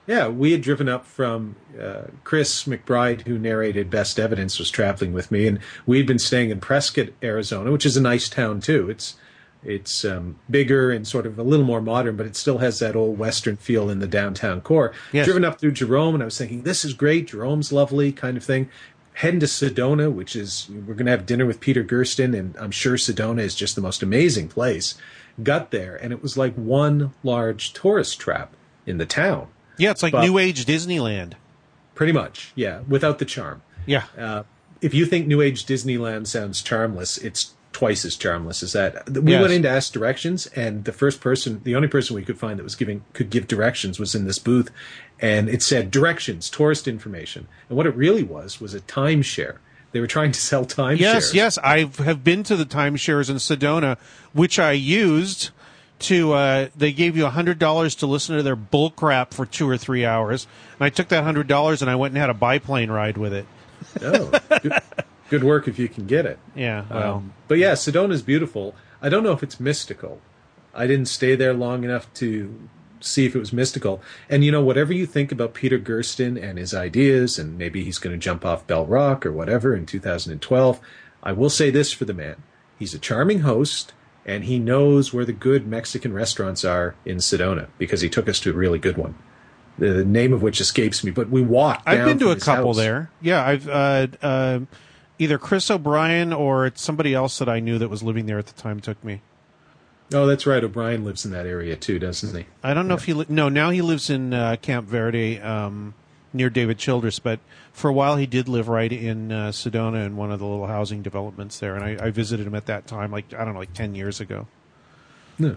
Yeah, we had driven up from Chris McBride, who narrated Best Evidence, was traveling with me, and we'd been staying in Prescott, Arizona, which is a nice town too. It's bigger and sort of a little more modern, but it still has that old Western feel in the downtown core. Yes. Driven up through Jerome, and I was thinking, this is great, Jerome's lovely, kind of thing. Heading to Sedona, which is, we're going to have dinner with Peter Gersten, and I'm sure Sedona is just the most amazing place. Got there, and it was like one large tourist trap in the town. Yeah, it's like New Age Disneyland. Pretty much, yeah, without the charm. Yeah. If you think New Age Disneyland sounds charmless, it's twice as charmless as that. We went in to ask directions, and the only person we could find that could give directions was in this booth, and it said directions, tourist information. And what it really was a timeshare. They were trying to sell timeshares. Yes, I have been to the timeshares in Sedona, which I used to, they gave you $100 to listen to their bull crap for 2 or 3 hours, and I took that $100 and I went and had a biplane ride with it. Oh, good work if you can get it. Yeah, well. But yeah, Sedona's beautiful. I don't know if it's mystical. I didn't stay there long enough to see if it was mystical. And, whatever you think about Peter Gersten and his ideas, and maybe he's going to jump off Bell Rock or whatever in 2012, I will say this for the man. He's a charming host, and he knows where the good Mexican restaurants are in Sedona, because he took us to a really good one. The name of which escapes me, but we walked down. I've been to a his couple house. there. Yeah, I've either Chris O'Brien or somebody else that I knew that was living there at the time took me. Oh, that's right. O'Brien lives in that area too, doesn't he? I don't know if he... No, now he lives in Camp Verde near David Childress, but for a while he did live right in Sedona in one of the little housing developments there, and I visited him at that time, like 10 years ago. No.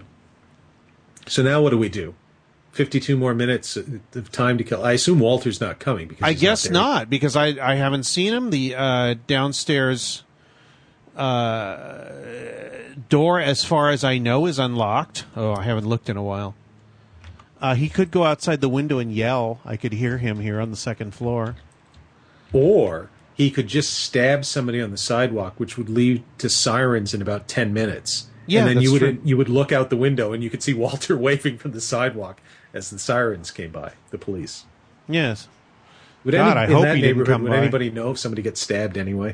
So now what do we do? 52 more minutes of time to kill. I assume Walter's not coming. Because I guess not, because I haven't seen him. The downstairs door, as far as I know, is unlocked. Oh, I haven't looked in a while. He could go outside the window and yell. I could hear him here on the second floor. Or he could just stab somebody on the sidewalk, which would lead to sirens in about 10 minutes. Yeah, and then that's you would look out the window and you could see Walter waving from the sidewalk as the sirens came by, the police. Yes. I hope he didn't come would by. anybody know if somebody gets stabbed anyway?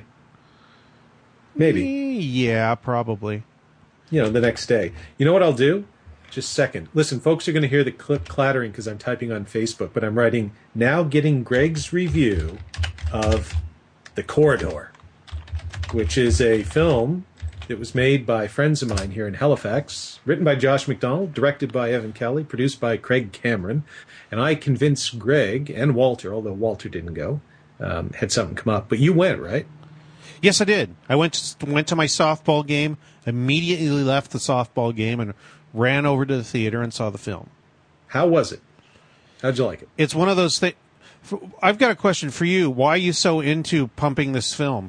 Maybe. Yeah, probably. The next day. You know what I'll do? Just a second. Listen, folks are going to hear the clip clattering because I'm typing on Facebook, but I'm writing, now getting Greg's review of The Corridor, which is a film that was made by friends of mine here in Halifax, written by Josh McDonald, directed by Evan Kelly, produced by Craig Cameron, and I convinced Greg and Walter, although Walter didn't go, had something come up. But you went, right? Yes, I did. I went to my softball game, immediately left the softball game, and ran over to the theater and saw the film. How was it? How'd you like it? It's one of those things. I've got a question for you. Why are you so into pumping this film?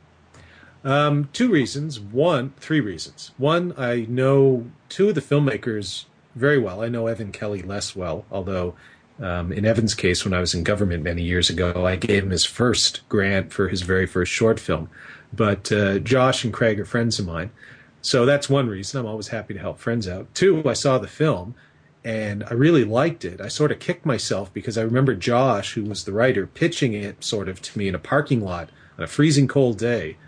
3 reasons. 3 reasons. One, I know 2 of the filmmakers very well. I know Evan Kelly less well, although in Evan's case, when I was in government many years ago, I gave him his first grant for his very first short film. But Josh and Craig are friends of mine. So that's one reason. I'm always happy to help friends out. 2, I saw the film, and I really liked it. I sort of kicked myself because I remember Josh, who was the writer, pitching it sort of to me in a parking lot on a freezing cold day,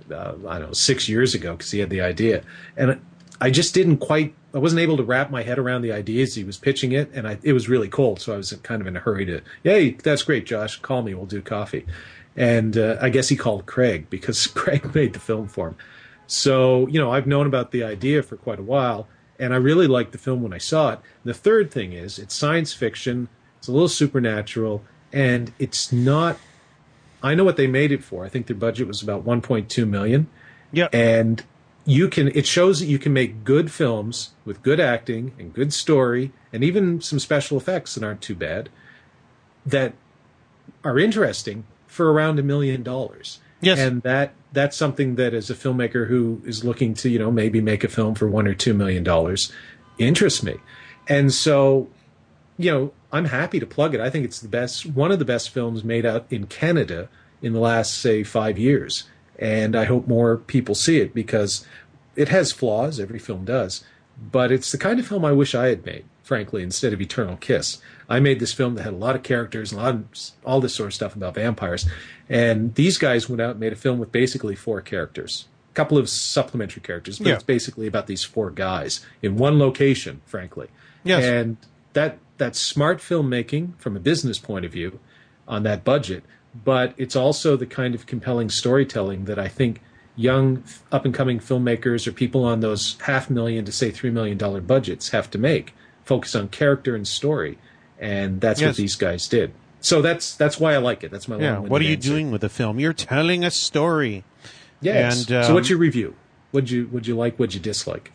6 years ago, because he had the idea. And I just I wasn't able to wrap my head around the idea as he was pitching it, and it was really cold, so I was kind of in a hurry to, hey, that's great, Josh, call me, we'll do coffee. And I guess he called Craig, because Craig made the film for him. So, I've known about the idea for quite a while, and I really liked the film when I saw it. The third thing is, it's science fiction, it's a little supernatural, and it's not... I know what they made it for. I think their budget was about $1.2 million. Yeah. And it shows that you can make good films with good acting and good story and even some special effects that aren't too bad that are interesting for around $1 million. Yes. And that's something that, as a filmmaker who is looking to, maybe make a film for $1 or $2 million, interests me. And so, I'm happy to plug it. I think it's one of the best films made out in Canada in the last, say, 5 years. And I hope more people see it because it has flaws. Every film does. But it's the kind of film I wish I had made frankly, instead of Eternal Kiss. I made this film that had a lot of characters and all this sort of stuff about vampires. And these guys went out and made a film with basically 4 characters. A couple of supplementary characters, but it's basically about these 4 guys in one location, frankly. Yes. And that's smart filmmaking from a business point of view on that budget, but it's also the kind of compelling storytelling that I think young up-and-coming filmmakers or people on those $500,000 to, say, $3 million budgets have to make. Focus on character and story. And that's what these guys did. So that's why I like it. That's my long-winded What are you answer. doing with the film? You're telling a story. Yes. And, so what's your review? What'd you like? What'd you dislike?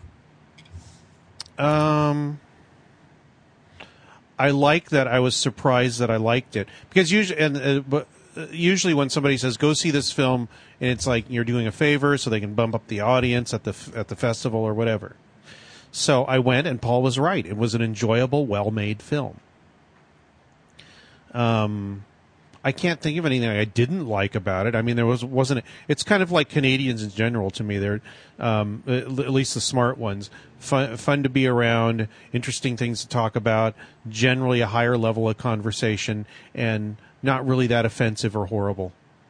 I like that I was surprised that I liked it. Because usually when somebody says, go see this film, and it's like you're doing a favor so they can bump up the audience at the festival or whatever. So I went, and Paul was right. It was an enjoyable, well-made film. I can't think of anything I didn't like about it. I mean, wasn't. It's kind of like Canadians in general to me. They're at least the smart ones. Fun to be around, interesting things to talk about. Generally, a higher level of conversation, and not really that offensive or horrible.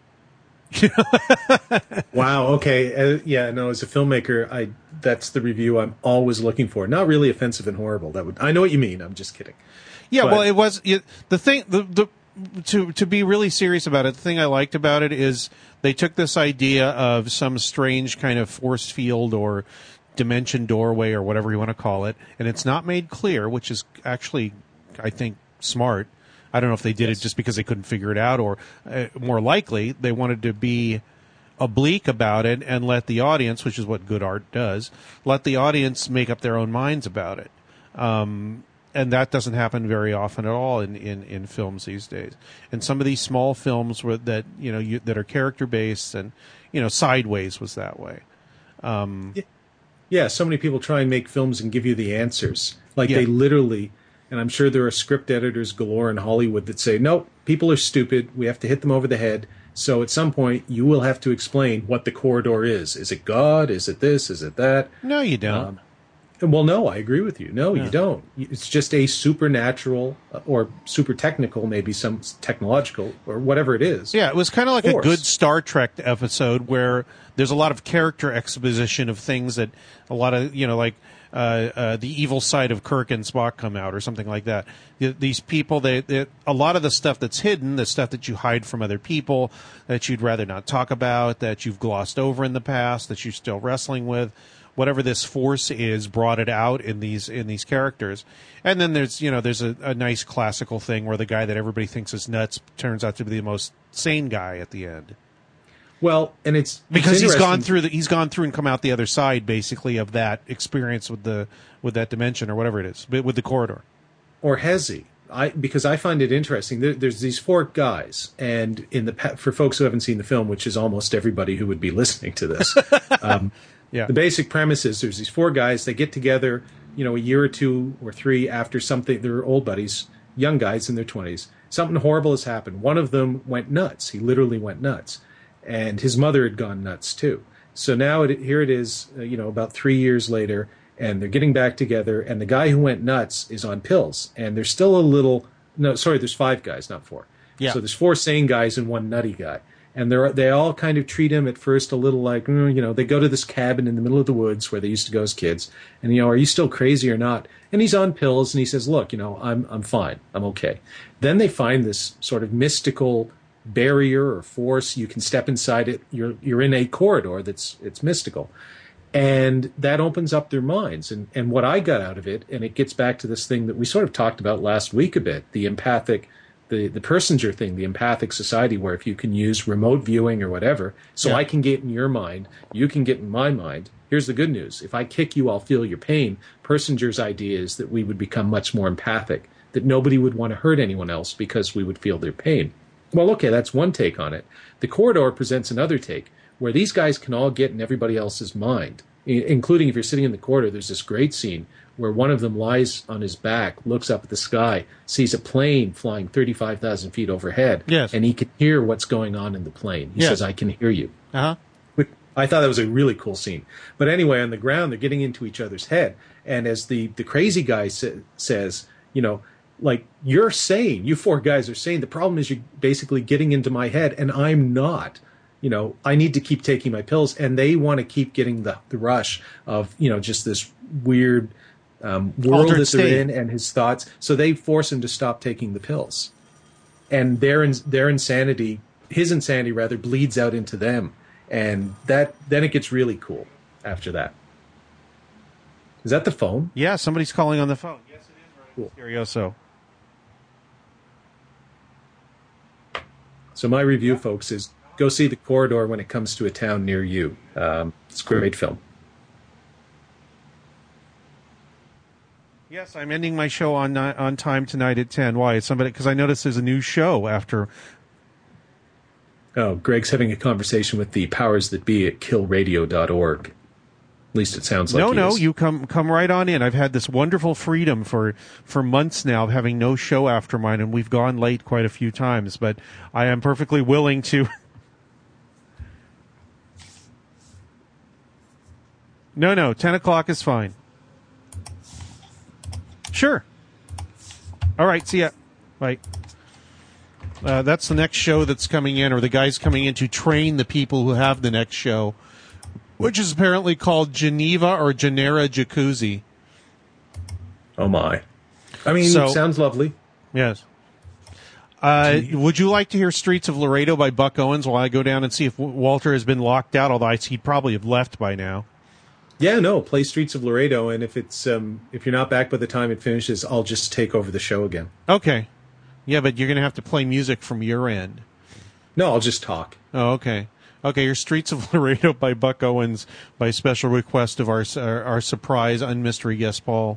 Wow. Okay. As a filmmaker, that's the review I'm always looking for. Not really offensive and horrible. I know what you mean. I'm just kidding. Yeah, well, it was the thing. To be really serious about it, the thing I liked about it is they took this idea of some strange kind of force field or dimension doorway or whatever you want to call it, and it's not made clear, which is actually, I think, smart. I don't know if they did it just because they couldn't figure it out, or more likely they wanted to be oblique about it and let the audience, which is what good art does, let the audience make up their own minds about it. And that doesn't happen very often at all in films these days. And some of these small films that are character based, and Sideways was that way. Yeah, so many people try and make films and give you the answers. They literally, and I'm sure there are script editors galore in Hollywood that say, nope, people are stupid. We have to hit them over the head. So at some point, you will have to explain what the corridor is. Is it God? Is it this? Is it that? No, you don't. Well, no, I agree with you. No, you don't. It's just a supernatural or super technical, maybe some technological or whatever it is. Yeah, it was kind of like a good Star Trek episode where there's a lot of character exposition of things that a lot of, the evil side of Kirk and Spock come out or something like that. These people, a lot of the stuff that's hidden, the stuff that you hide from other people, that you'd rather not talk about, that you've glossed over in the past, that you're still wrestling with, whatever this force is, brought it out in these characters. And then there's a nice classical thing where the guy that everybody thinks is nuts turns out to be the most sane guy at the end. Well, and it's because he's gone through and come out the other side, basically, of that experience with that dimension or whatever it is, with the corridor. Or has he? Because I find it interesting. There's these 4 guys, and for folks who haven't seen the film, which is almost everybody who would be listening to this, the basic premise is there's these 4 guys. They get together, a year or 2 or 3 after something. They're old buddies, young guys in their 20s. Something horrible has happened. One of them went nuts. He literally went nuts. And his mother had gone nuts too. So now here it is, about 3 years later, and they're getting back together, and the guy who went nuts is on pills. And there's still there's 5 guys, not 4. Yeah. So there's 4 sane guys and 1 nutty guy. And they all kind of treat him at first a little like, they go to this cabin in the middle of the woods where they used to go as kids. And, are you still crazy or not? And he's on pills, and he says, look, I'm fine. I'm okay. Then they find this sort of mystical barrier or force. You can step inside it. You're in a corridor it's mystical. And that opens up their minds. And what I got out of it, and it gets back to this thing that we sort of talked about last week a bit, the empathic, the Persinger thing, the empathic society, where if you can use remote viewing or whatever, I can get in your mind, you can get in my mind. Here's the good news. If I kick you, I'll feel your pain. Persinger's idea is that we would become much more empathic, that nobody would want to hurt anyone else because we would feel their pain. Well, okay, that's one take on it. The corridor presents another take, where these guys can all get in everybody else's mind, including if you're sitting in the corridor. There's this great scene where one of them lies on his back, looks up at the sky, sees a plane flying 35,000 feet overhead, yes, and he can hear what's going on in the plane. He says, I can hear you. Uh-huh. I thought that was a really cool scene. But anyway, on the ground, they're getting into each other's head. And as the crazy guy says, you know, like, you're saying, you four guys are saying, the problem is you're basically getting into my head, and I'm not. You know, I need to keep taking my pills. And they want to keep getting the rush of, you know, just this weird world that they're in and his thoughts. So they force him to stop taking the pills. And their insanity, his insanity rather, bleeds out into them. And then it gets really cool after that. Is that the phone? Yeah, somebody's calling on the phone. Yes, it is. Cool. Serioso. So my review, folks, is go see The Corridor when it comes to a town near you. It's a great film. Yes, I'm ending my show on time tonight at 10. Why? Because I noticed there's a new show after. Oh, Greg's having a conversation with the powers that be at killradio.org. At least it sounds like No, you come right on in. I've had this wonderful freedom for months now of having no show after mine, and we've gone late quite a few times, but I am perfectly willing to... No, 10 o'clock is fine. Sure. All right, see ya. Bye. That's the next show that's coming in, or the guy's coming in to train the people who have the next show, which is apparently called Geneva or Genera Jacuzzi. Oh, my. I mean, sounds lovely. Yes. Would you like to hear Streets of Laredo by Buck Owens while I go down and see if Walter has been locked out, although he'd probably have left by now? Yeah, no, play Streets of Laredo, and if it's if you're not back by the time it finishes, I'll just take over the show again. Okay. Yeah, but you're going to have to play music from your end. No, I'll just talk. Oh, okay. Okay, your Streets of Laredo by Buck Owens by special request of our surprise unmystery guest, Paul.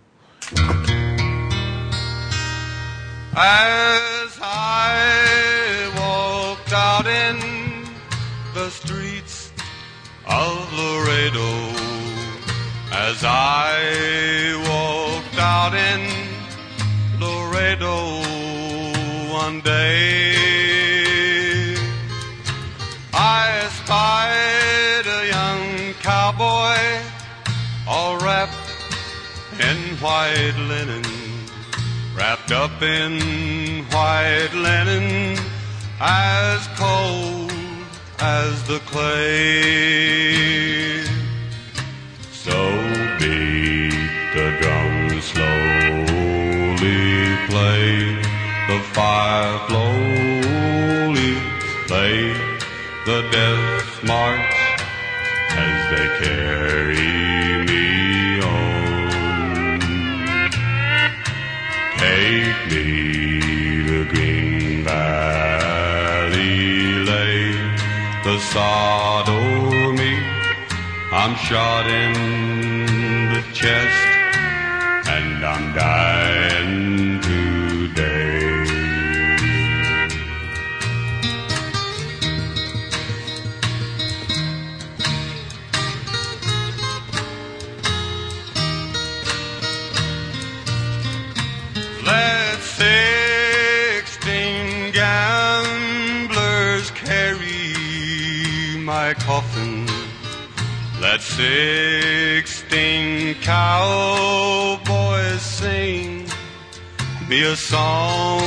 As I walked out in the streets of Laredo, as I walked out in Laredo one day, I spied a young cowboy all wrapped in white linen, wrapped up in white linen, as cold as the clay. So beat the drum slowly, play the fire slowly, play the death march as they carry me on. Take me to Green Valley, lay the sod o'er me. I'm shot in the chest and I'm dying today. Let 16 gamblers carry my coffin. Let 16 cowboys sing me a song.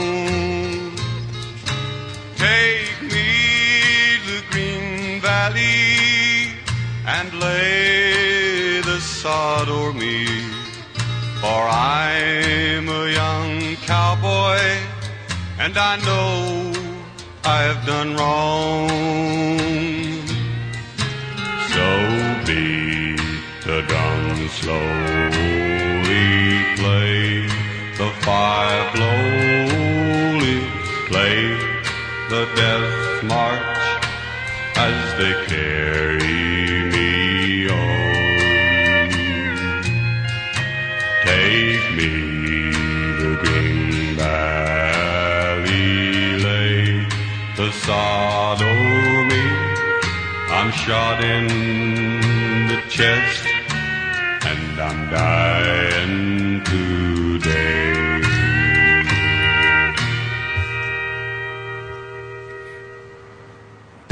Take me to Green Valley and lay the sod o'er me, for I'm a young cowboy and I know I've done wrong. So beat the drum slowly, play the fire slowly, play the death march as they carry me on. Take me to Green Valley, lay the sod o'er me. I'm shot in the chest and I'm dying today.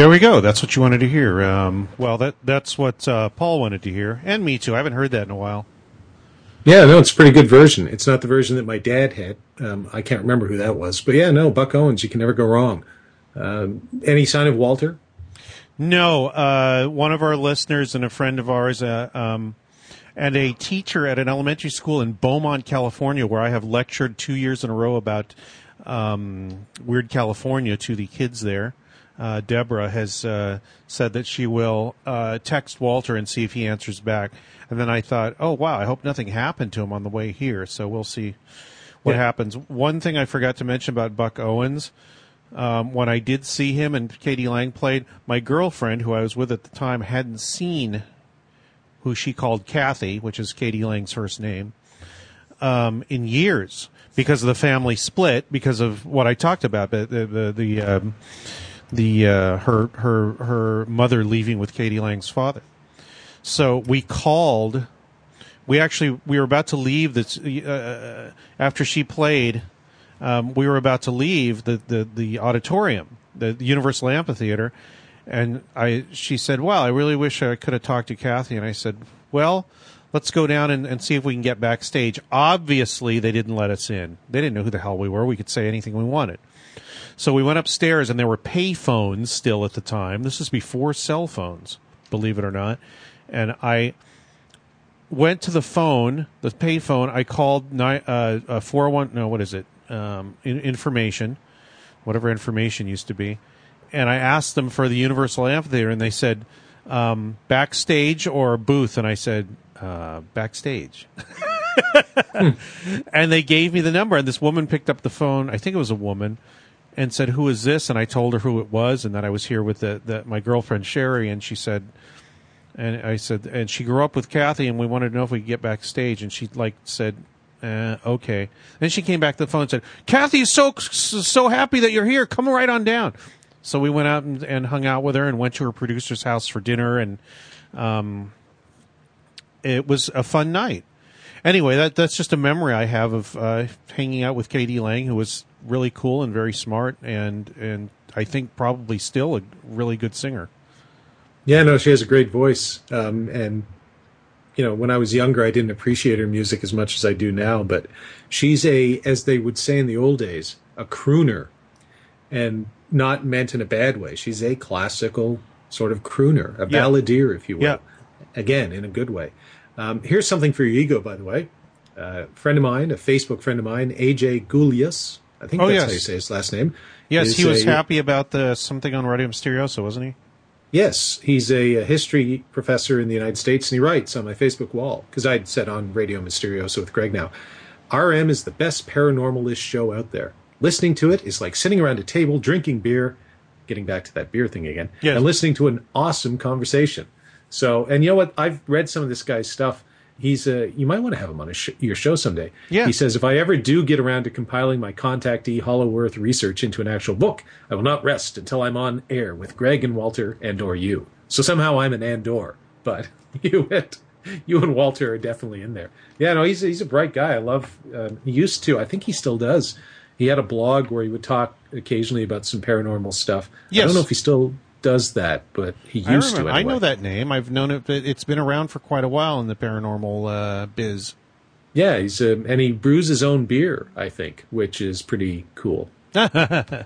There we go. That's what you wanted to hear. Well, that's what Paul wanted to hear, and me too. I haven't heard that in a while. Yeah, no, it's a pretty good version. It's not the version that my dad had. I can't remember who that was. But yeah, no, Buck Owens, you can never go wrong. Any sign of Walter? No. One of our listeners and a friend of ours and a teacher at an elementary school in Beaumont, California, where I have lectured 2 years in a row about Weird California to the kids there. Deborah has said that she will text Walter and see if he answers back. And then I thought, oh, wow, I hope nothing happened to him on the way here. So we'll see what happens. One thing I forgot to mention about Buck Owens, when I did see him and Katie Lang played, my girlfriend, who I was with at the time, hadn't seen who she called Kathy, which is Katie Lang's first name, in years because of the family split, because of what I talked about, her mother leaving with Katie Lang's father. So we called. We were about to leave after she played. We were about to leave the auditorium, the Universal Amphitheater, and she said, "Well, I really wish I could have talked to Kathy." And I said, "Well, let's go down and see if we can get backstage." Obviously, they didn't let us in. They didn't know who the hell we were. We could say anything we wanted. So we went upstairs, and there were pay phones still at the time. This is before cell phones, believe it or not. And I went to the phone, the pay phone. I called 401. No, what is it? Information, whatever information used to be. And I asked them for the Universal Amphitheater, and they said backstage or booth. And I said backstage. And they gave me the number. And this woman picked up the phone. I think it was a woman. And said, "Who is this?" And I told her who it was, and that I was here with my girlfriend Sherry. And she said, and I said, and she grew up with Kathy, and we wanted to know if we could get backstage. And she said, "Okay." Then she came back to the phone and said, "Kathy is so happy that you're here. Come right on down." So we went out and hung out with her, and went to her producer's house for dinner, and it was a fun night. Anyway, that's just a memory I have of hanging out with Katie Lang, who was really cool and very smart, and I think probably still a really good singer. Yeah, no, she has a great voice. And, when I was younger, I didn't appreciate her music as much as I do now, but she's as they would say in the old days, a crooner, and not meant in a bad way. She's a classical sort of crooner, a balladeer, if you will. Yeah. Again, in a good way. Here's something for your ego, by the way. A friend of mine, a Facebook friend of mine, AJ Goulias, I think that's how you say his last name. Yes, he was happy about something on Radio Mysterioso, wasn't he? Yes, he's a history professor in the United States, and he writes on my Facebook wall, because I'd said on Radio Mysterioso with Greg now, RM is the best paranormalist show out there. Listening to it is like sitting around a table, drinking beer, getting back to that beer thing again, and listening to an awesome conversation. So, and you know what? I've read some of this guy's stuff. He's you might want to have him on your show someday. Yeah. He says, if I ever do get around to compiling my contactee Hollow Earth research into an actual book, I will not rest until I'm on air with Greg and Walter and/or you. So somehow I'm an and/or, but you and Walter are definitely in there. Yeah, no, he's a bright guy. I love. He used to. I think he still does. He had a blog where he would talk occasionally about some paranormal stuff. Yes. I don't know if he still does that, but he used to anyway. I know that name. I've known it. It's been around for quite a while in the paranormal biz. Yeah, he's and he brews his own beer, I think, which is pretty cool. Yeah.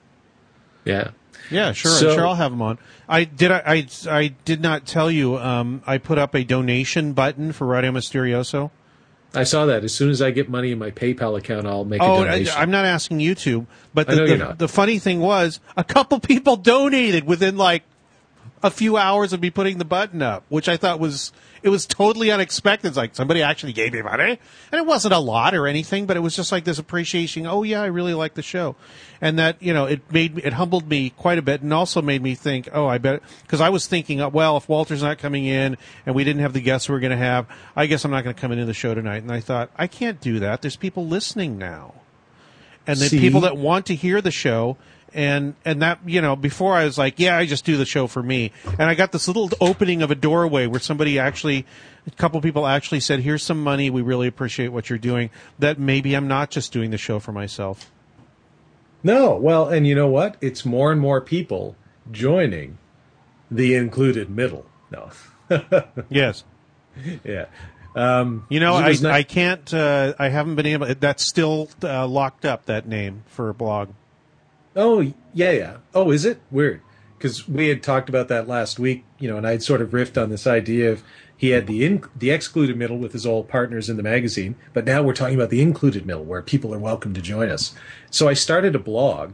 Yeah, sure. So, sure, I'll have him on. I did not tell you. I put up a donation button for Radio Mysterioso. I saw that. As soon as I get money in my PayPal account, I'll make a donation. I'm not asking you to, but the funny thing was, a couple people donated within like a few hours of me putting the button up, which I thought was totally unexpected. It's like somebody actually gave me money, and it wasn't a lot or anything, but it was just like this appreciation. Oh yeah, I really like the show, and that it humbled me quite a bit, and also made me think. Oh, I bet, because I was thinking, well, if Walter's not coming in and we didn't have the guests we were going to have, I guess I'm not going to come into the show tonight. And I thought, I can't do that. There's people listening now, and the people that want to hear the show. And that, before I was like, yeah, I just do the show for me. And I got this little opening of a doorway where a couple people actually said, here's some money. We really appreciate what you're doing. That maybe I'm not just doing the show for myself. No. Well, and you know what? It's more and more people joining the included middle. No. Yes. Yeah. I can't. I haven't been able. That's still locked up. That name for a blog. Oh yeah. Oh, is it weird? Because we had talked about that last week, and I had sort of riffed on this idea of he had the excluded middle with his old partners in the magazine, but now we're talking about the included middle where people are welcome to join us. So I started a blog,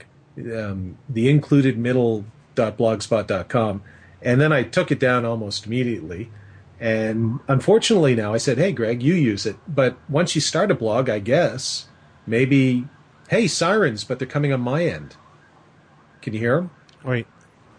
theincludedmiddle.blogspot.com, and then I took it down almost immediately. And unfortunately now I said, hey, Greg, you use it. But once you start a blog, I guess, maybe, hey, sirens, but they're coming on my end. Can you hear them? Wait.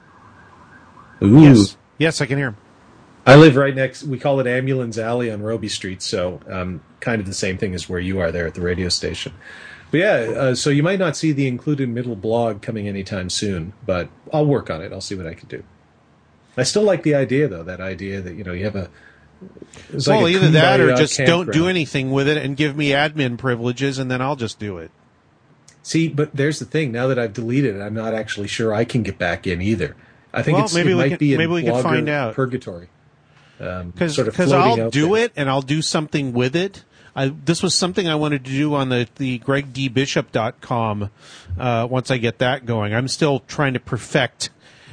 Ooh. Yes, I can hear them. I live right next, we call it Ambulance Alley on Roby Street, so kind of the same thing as where you are there at the radio station. But yeah, so you might not see the included middle blog coming anytime soon, but I'll work on it. I'll see what I can do. I still like the idea, though, that idea that, you have a... Well, like either that or just campground. don't do anything with it and give me admin privileges, and then I'll just do it. See, but there's the thing. Now that I've deleted it, I'm not actually sure I can get back in either. I think maybe it might be maybe we can find out. Purgatory. Because I'll do it and I'll do something with it. This was something I wanted to do on the GregDBishop.com once I get that going. I'm still trying to perfect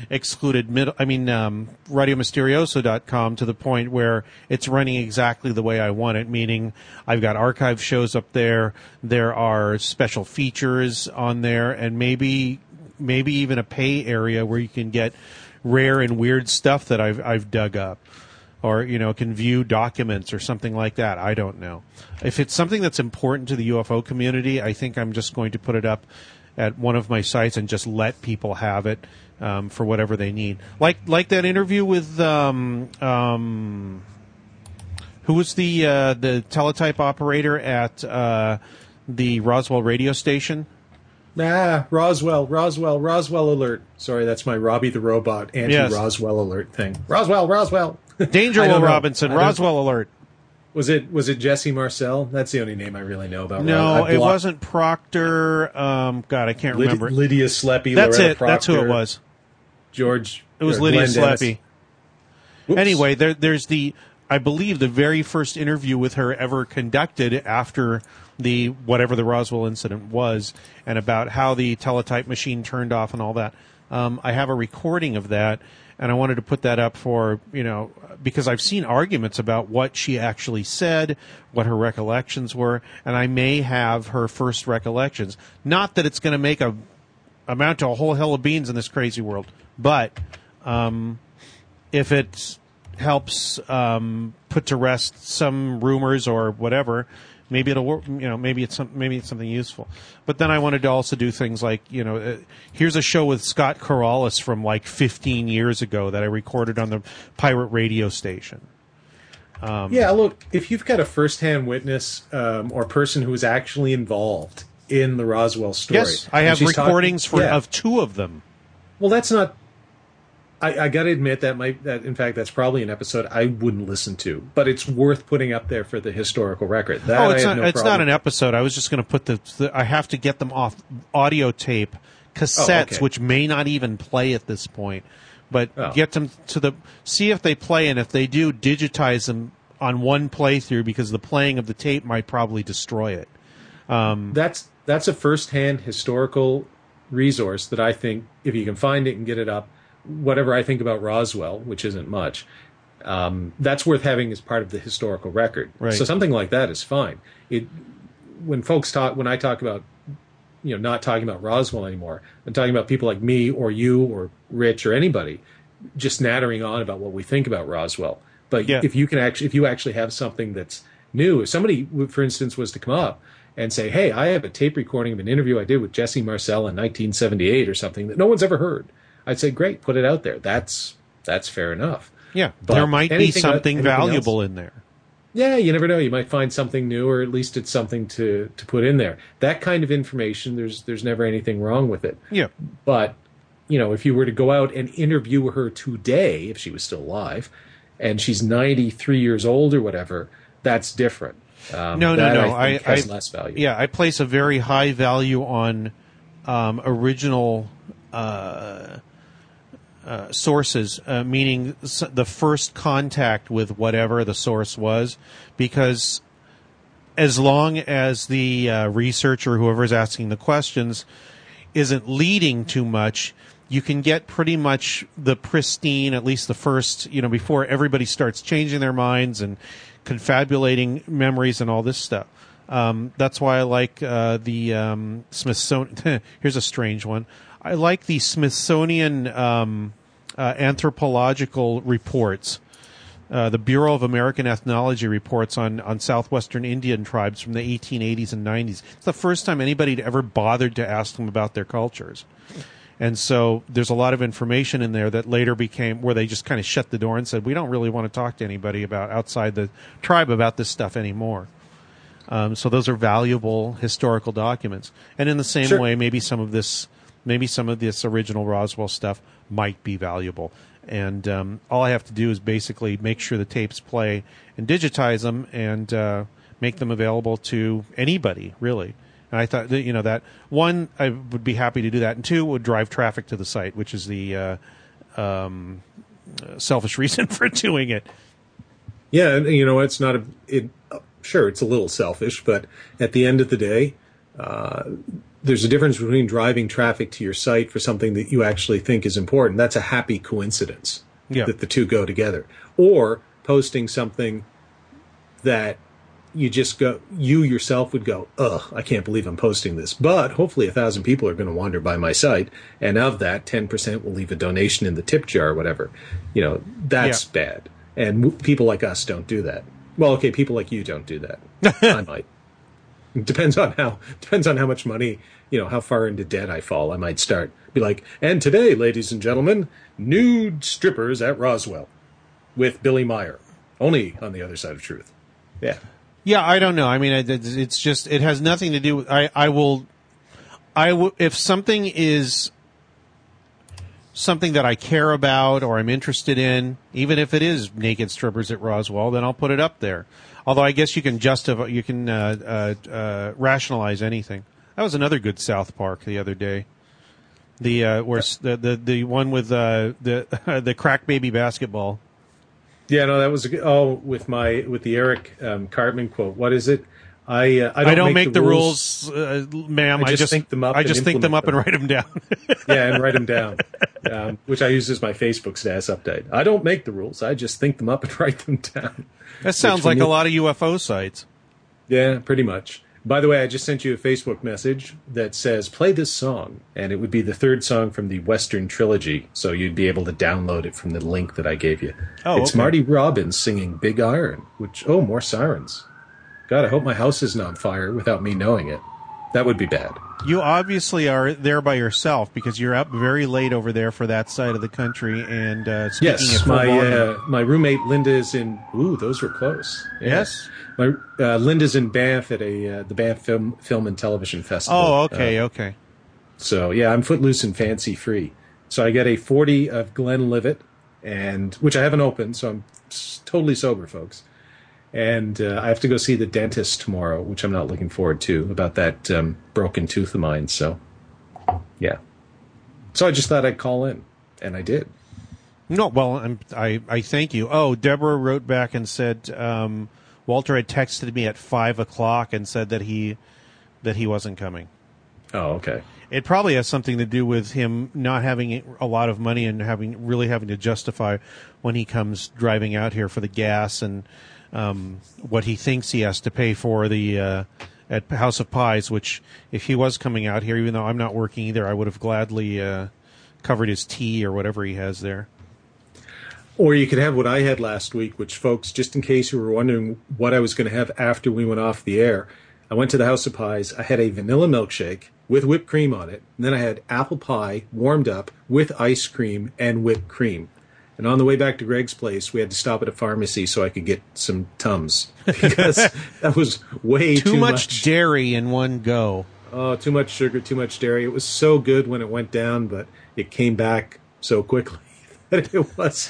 RadioMysterioso.com to the point where it's running exactly the way I want it, meaning I've got archive shows up there, there are special features on there, and maybe even a pay area where you can get rare and weird stuff that I've dug up. Or, can view documents or something like that. I don't know. If it's something that's important to the UFO community, I think I'm just going to put it up at one of my sites and just let people have it for whatever they need. Like that interview with who was the teletype operator at the Roswell radio station? Roswell alert. Sorry, that's my Robbie the Robot anti-Roswell alert thing. Roswell. Danger, Will Robinson. Roswell alert. Was it Jesse Marcel? That's the only name I really know about. No, it wasn't Proctor. God, I can't remember. Lydia Sleppy. That's Loretta it. Proctor, That's who it was. George. It was Lydia Sleppy. Anyway, there's I believe the very first interview with her ever conducted after whatever the Roswell incident was, and about how the teletype machine turned off and all that. I have a recording of that, and I wanted to put that up for, because I've seen arguments about what she actually said, what her recollections were, and I may have her first recollections. Not that it's going to amount to a whole hell of beans in this crazy world, but if it helps put to rest some rumors or whatever, maybe it'll work. Maybe it's something useful. But then I wanted to also do things like, here's a show with Scott Corrales from like 15 years ago that I recorded on the pirate radio station. Look, if you've got a first-hand witness or person who was actually involved in the Roswell story, yes, I have recordings of two of them. Well, that's not. I got to admit that in fact that's probably an episode I wouldn't listen to, but it's worth putting up there for the historical record. It's not an episode. I was just going to put I have to get them off audio tape cassettes, which may not even play at this point, but get them see if they play, and if they do, digitize them on one playthrough, because the playing of the tape might probably destroy it. That's a first-hand historical resource that I think, if you can find it and get it up, whatever I think about Roswell, which isn't much, that's worth having as part of the historical record. Right. So something like that is fine. When I talk about, not talking about Roswell anymore, I'm talking about people like me or you or Rich or anybody just nattering on about what we think about Roswell. But if you actually have something that's new, if somebody, for instance, was to come up and say, hey, I have a tape recording of an interview I did with Jesse Marcel in 1978 or something that no one's ever heard, I'd say, great, put it out there. That's fair enough. Yeah, but there might be something valuable in there. Yeah, you never know. You might find something new, or at least it's something to put in there. That kind of information, there's never anything wrong with it. Yeah. But, if you were to go out and interview her today, if she was still alive, and she's 93 years old or whatever, that's different. No. I think has less value. Yeah, I place a very high value on original sources, meaning the first contact with whatever the source was, because as long as the researcher, whoever's asking the questions, isn't leading too much, you can get pretty much the pristine, at least the first, before everybody starts changing their minds and confabulating memories and all this stuff. That's why I like the Smithsonian. Here's a strange one. I like the Smithsonian anthropological reports, the Bureau of American Ethnology reports on southwestern Indian tribes from the 1880s and 90s. It's the first time anybody had ever bothered to ask them about their cultures. And so there's a lot of information in there that later became where they just kind of shut the door and said, we don't really want to talk to anybody about outside the tribe about this stuff anymore. So those are valuable historical documents. And in the same way, maybe some of this original Roswell stuff might be valuable. And all I have to do is basically make sure the tapes play and digitize them and make them available to anybody, really. And I thought, that one, I would be happy to do that, and two, would drive traffic to the site, which is the selfish reason for doing it. Yeah, and it's not sure, it's a little selfish, but at the end of the day, there's a difference between driving traffic to your site for something that you actually think is important. That's a happy coincidence that the two go together. Or posting something that you yourself would go, ugh, I can't believe I'm posting this. But hopefully 1,000 people are going to wander by my site, and of that, 10% will leave a donation in the tip jar or whatever. That's bad. And people like us don't do that. Well, okay, people like you don't do that. I might. It depends on how much money, how far into debt I fall. I might be like, and today, ladies and gentlemen, nude strippers at Roswell with Billy Meyer, only on the other side of truth. Yeah. Yeah, I don't know. I mean, it's just, it has nothing to do with, I will, if something is something that I care about or I'm interested in, even if it is naked strippers at Roswell, then I'll put it up there. Although I guess you can rationalize anything. That was another good South Park the other day. The one with the crack baby basketball. Yeah, no, that was with the Eric Cartman quote. What is it? I don't make the rules, ma'am. I just think them up. I just think them up and write them down. Yeah, and write them down, which I use as my Facebook status update. I don't make the rules. I just think them up and write them down. That sounds like a lot of UFO sites. Yeah, pretty much. By the way, I just sent you a Facebook message that says, play this song. And it would be the third song from the Western Trilogy. So you'd be able to download it from the link that I gave you. Oh, it's okay. Marty Robbins singing Big Iron, more sirens. God, I hope my house isn't on fire without me knowing it. That would be bad. You obviously are there by yourself because you're up very late over there for that side of the country. And speaking of my roommate Linda is in. Ooh, those were close. Yeah. Yes, my Linda's in Banff at the Banff Film and Television Festival. Oh, okay. So yeah, I'm footloose and fancy free. So I get a 40 of Glenlivet, which I haven't opened, so I'm totally sober, folks. And I have to go see the dentist tomorrow, which I'm not looking forward to, about that broken tooth of mine. So, yeah. So I just thought I'd call in, and I did. No, well, I thank you. Oh, Deborah wrote back and said Walter had texted me at 5:00 and said that he wasn't coming. Oh, okay. It probably has something to do with him not having a lot of money and having to justify when he comes driving out here for the gas and what he thinks he has to pay for the at House of Pies, which if he was coming out here, even though I'm not working either, I would have gladly covered his tea or whatever he has there. Or you could have what I had last week, which, folks, just in case you were wondering what I was going to have after we went off the air, I went to the House of Pies. I had a vanilla milkshake with whipped cream on it, and then I had apple pie warmed up with ice cream and whipped cream. And on the way back to Greg's place, we had to stop at a pharmacy so I could get some Tums because that was way too much dairy in one go. Oh, too much sugar, too much dairy. It was so good when it went down, but it came back so quickly that it was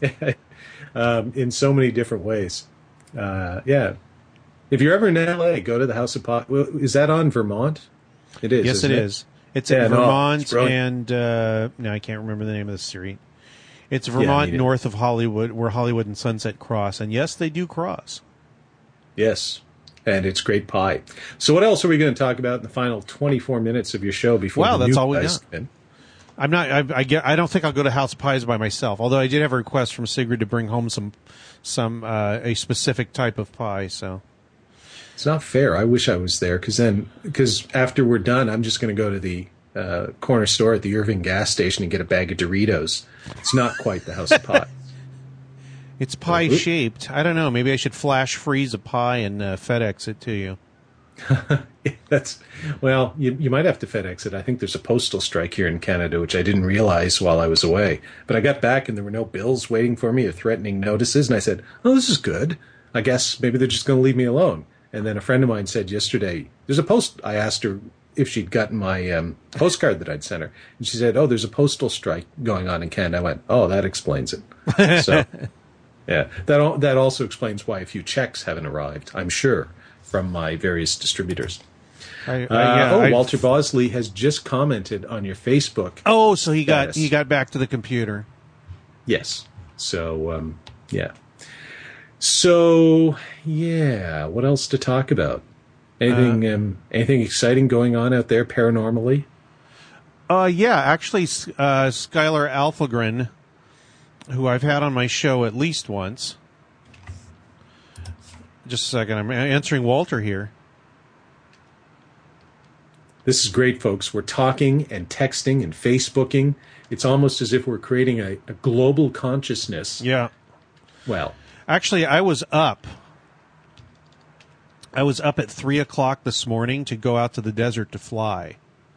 in so many different ways. Yeah. If you're ever in LA, go to the House of Pies. Well, is that on Vermont? It is. Yes, it is. It's in Vermont, and I can't remember the name of the street. It's Vermont, north of Hollywood, where Hollywood and Sunset cross. And yes, they do cross. Yes, and it's great pie. So what else are we going to talk about in the final 24 minutes of your show before the that's new all we guys got. come in? I'm not. I don't think I'll go to House of Pies by myself. Although I did have a request from Sigrid to bring home a specific type of pie. So it's not fair. I wish I was there because after we're done, I'm just going to go to the corner store at the Irving gas station and get a bag of Doritos. It's not quite the House of Pie. It's pie shaped. I don't know. Maybe I should flash freeze a pie and FedEx it to you. You might have to FedEx it. I think there's a postal strike here in Canada, which I didn't realize while I was away. But I got back and there were no bills waiting for me or threatening notices. And I said, oh, this is good. I guess maybe they're just going to leave me alone. And then a friend of mine said yesterday, there's a post. I asked her if she'd gotten my postcard that I'd sent her. And she said, oh, there's a postal strike going on in Canada. I went, oh, that explains it. So, yeah, that also explains why a few checks haven't arrived, I'm sure, from my various distributors. Walter Bosley has just commented on your Facebook. Oh, so he got back to the computer. Yes. So, yeah. So, yeah, what else to talk about? Anything exciting going on out there paranormally? Yeah, actually, Skylar Alfagren, who I've had on my show at least once. Just a second, I'm answering Walter here. This is great, folks. We're talking and texting and Facebooking. It's almost as if we're creating a global consciousness. Yeah. Well, actually, I was up at 3:00 this morning to go out to the desert to fly.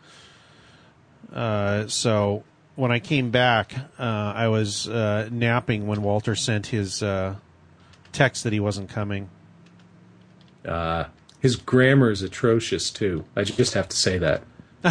So when I came back, I was napping when Walter sent his text that he wasn't coming. His grammar is atrocious too. I just have to say that.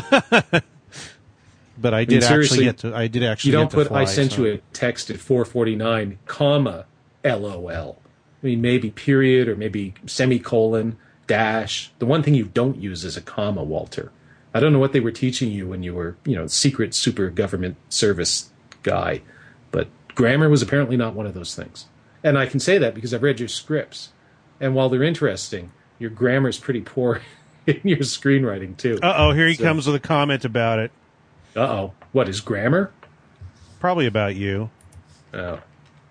But I did actually get to. You don't put. Fly, I sent you a text at 4:49, comma, LOL. I mean, maybe period or maybe semicolon, dash. The one thing you don't use is a comma, Walter. I don't know what they were teaching you when you were, secret super government service guy, but grammar was apparently not one of those things. And I can say that because I've read your scripts. And while they're interesting, your grammar's pretty poor in your screenwriting, too. Uh-oh, here he comes with a comment about it. Uh-oh. What, is grammar? Probably about you. Oh.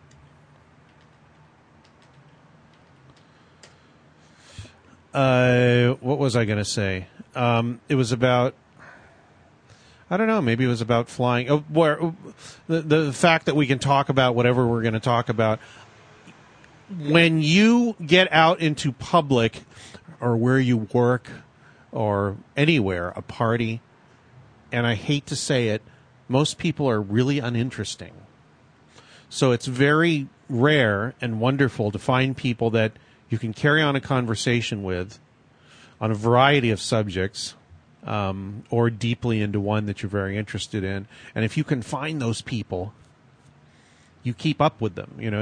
What was I going to say? It was about, I don't know, maybe it was about flying. The fact that we can talk about whatever we're going to talk about. When you get out into public or where you work or anywhere, a party, and I hate to say it, most people are really uninteresting. So it's very rare and wonderful to find people that you can carry on a conversation with on a variety of subjects, or deeply into one that you're very interested in. And if you can find those people, you keep up with them. Which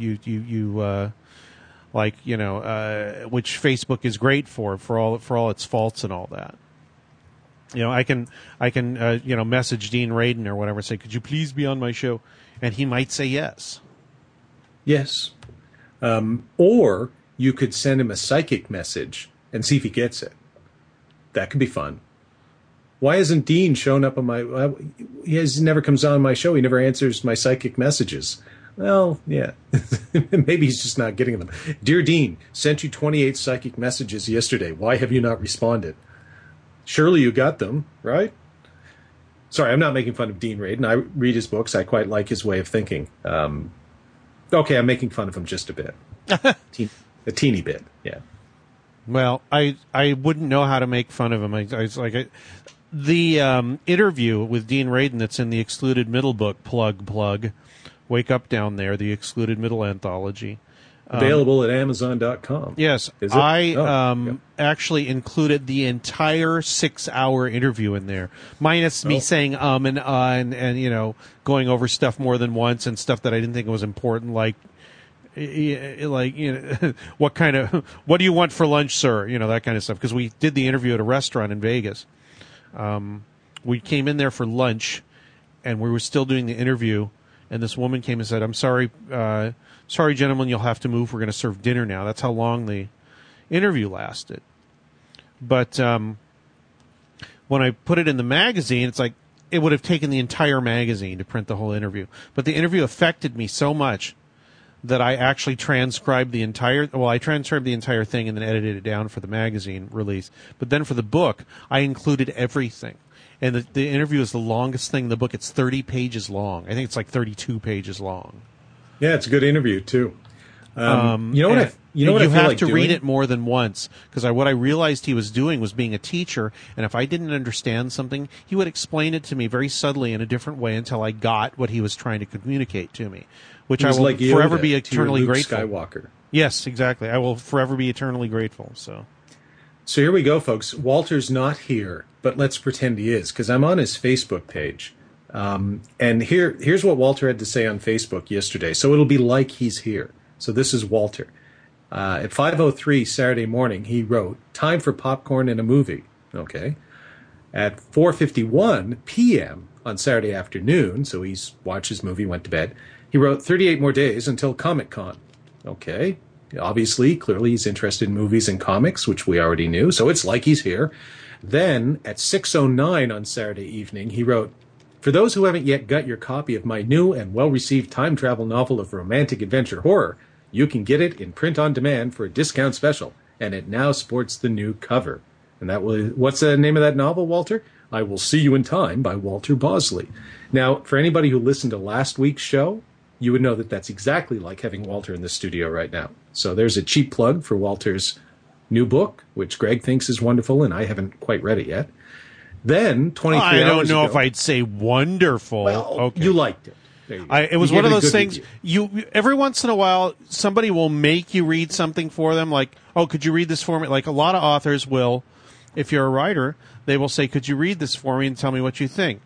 Facebook is great for all its faults and all that. I can message Dean Radin or whatever and say, could you please be on my show? And he might say yes. Yes. Or you could send him a psychic message and see if he gets it. That could be fun. Why hasn't Dean shown up on he never comes on my show. He never answers my psychic messages. Well, yeah. Maybe he's just not getting them. Dear Dean, sent you 28 psychic messages yesterday. Why have you not responded? Surely you got them, right? Sorry, I'm not making fun of Dean Radin. I read his books. I quite like his way of thinking. Okay, I'm making fun of him just a bit. A teeny bit, yeah. Well, I wouldn't know how to make fun of him. The interview with Dean Radin that's in the Excluded Middle book, plug, Wake Up Down There, the Excluded Middle anthology. Available at Amazon.com. Yes. I actually included the entire 6-hour interview in there, minus me saying and going over stuff more than once and stuff that I didn't think was important, like what do you want for lunch, sir? That kind of stuff. Because we did the interview at a restaurant in Vegas. We came in there for lunch, and we were still doing the interview, and this woman came and said, "I'm sorry, gentlemen, you'll have to move. We're going to serve dinner now." That's how long the interview lasted. But when I put it in the magazine, it's like it would have taken the entire magazine to print the whole interview. But the interview affected me so much that I actually transcribed the entire thing and then edited it down for the magazine release. But then for the book, I included everything. And the interview is the longest thing in the book. It's 30 pages long. I think it's like 32 pages long. Yeah, it's a good interview, too. You have to read it more than once, because what I realized he was doing was being a teacher, and if I didn't understand something, he would explain it to me very subtly in a different way until I got what he was trying to communicate to me, which I will forever be eternally grateful. Skywalker. Yes, exactly. I will forever be eternally grateful. So here we go, folks. Walter's not here, but let's pretend he is, because I'm on his Facebook page. And here's what Walter had to say on Facebook yesterday. So it'll be like he's here. So this is Walter. At 5:03 Saturday morning, he wrote, "Time for popcorn and a movie." Okay. At 4:51 p.m. on Saturday afternoon, so he's watched his movie, went to bed, he wrote, "38 more days until Comic-Con." Okay. Obviously, clearly he's interested in movies and comics, which we already knew, so it's like he's here. Then, at 6:09 on Saturday evening, he wrote, "For those who haven't yet got your copy of my new and well-received time travel novel of romantic adventure horror, you can get it in print on demand for a discount special, and it now sports the new cover." And what's the name of that novel, Walter? "I Will See You in Time" by Walter Bosley. Now, for anybody who listened to last week's show, you would know that that's exactly like having Walter in the studio right now. So there's a cheap plug for Walter's new book, which Greg thinks is wonderful, and I haven't quite read it yet. Then, 23 hours ago... I don't know if I'd say wonderful. Well, okay. You liked it. It was one of those things, every once in a while, somebody will make you read something for them, like, "Oh, could you read this for me?" Like a lot of authors will, if you're a writer, they will say, "Could you read this for me and tell me what you think?"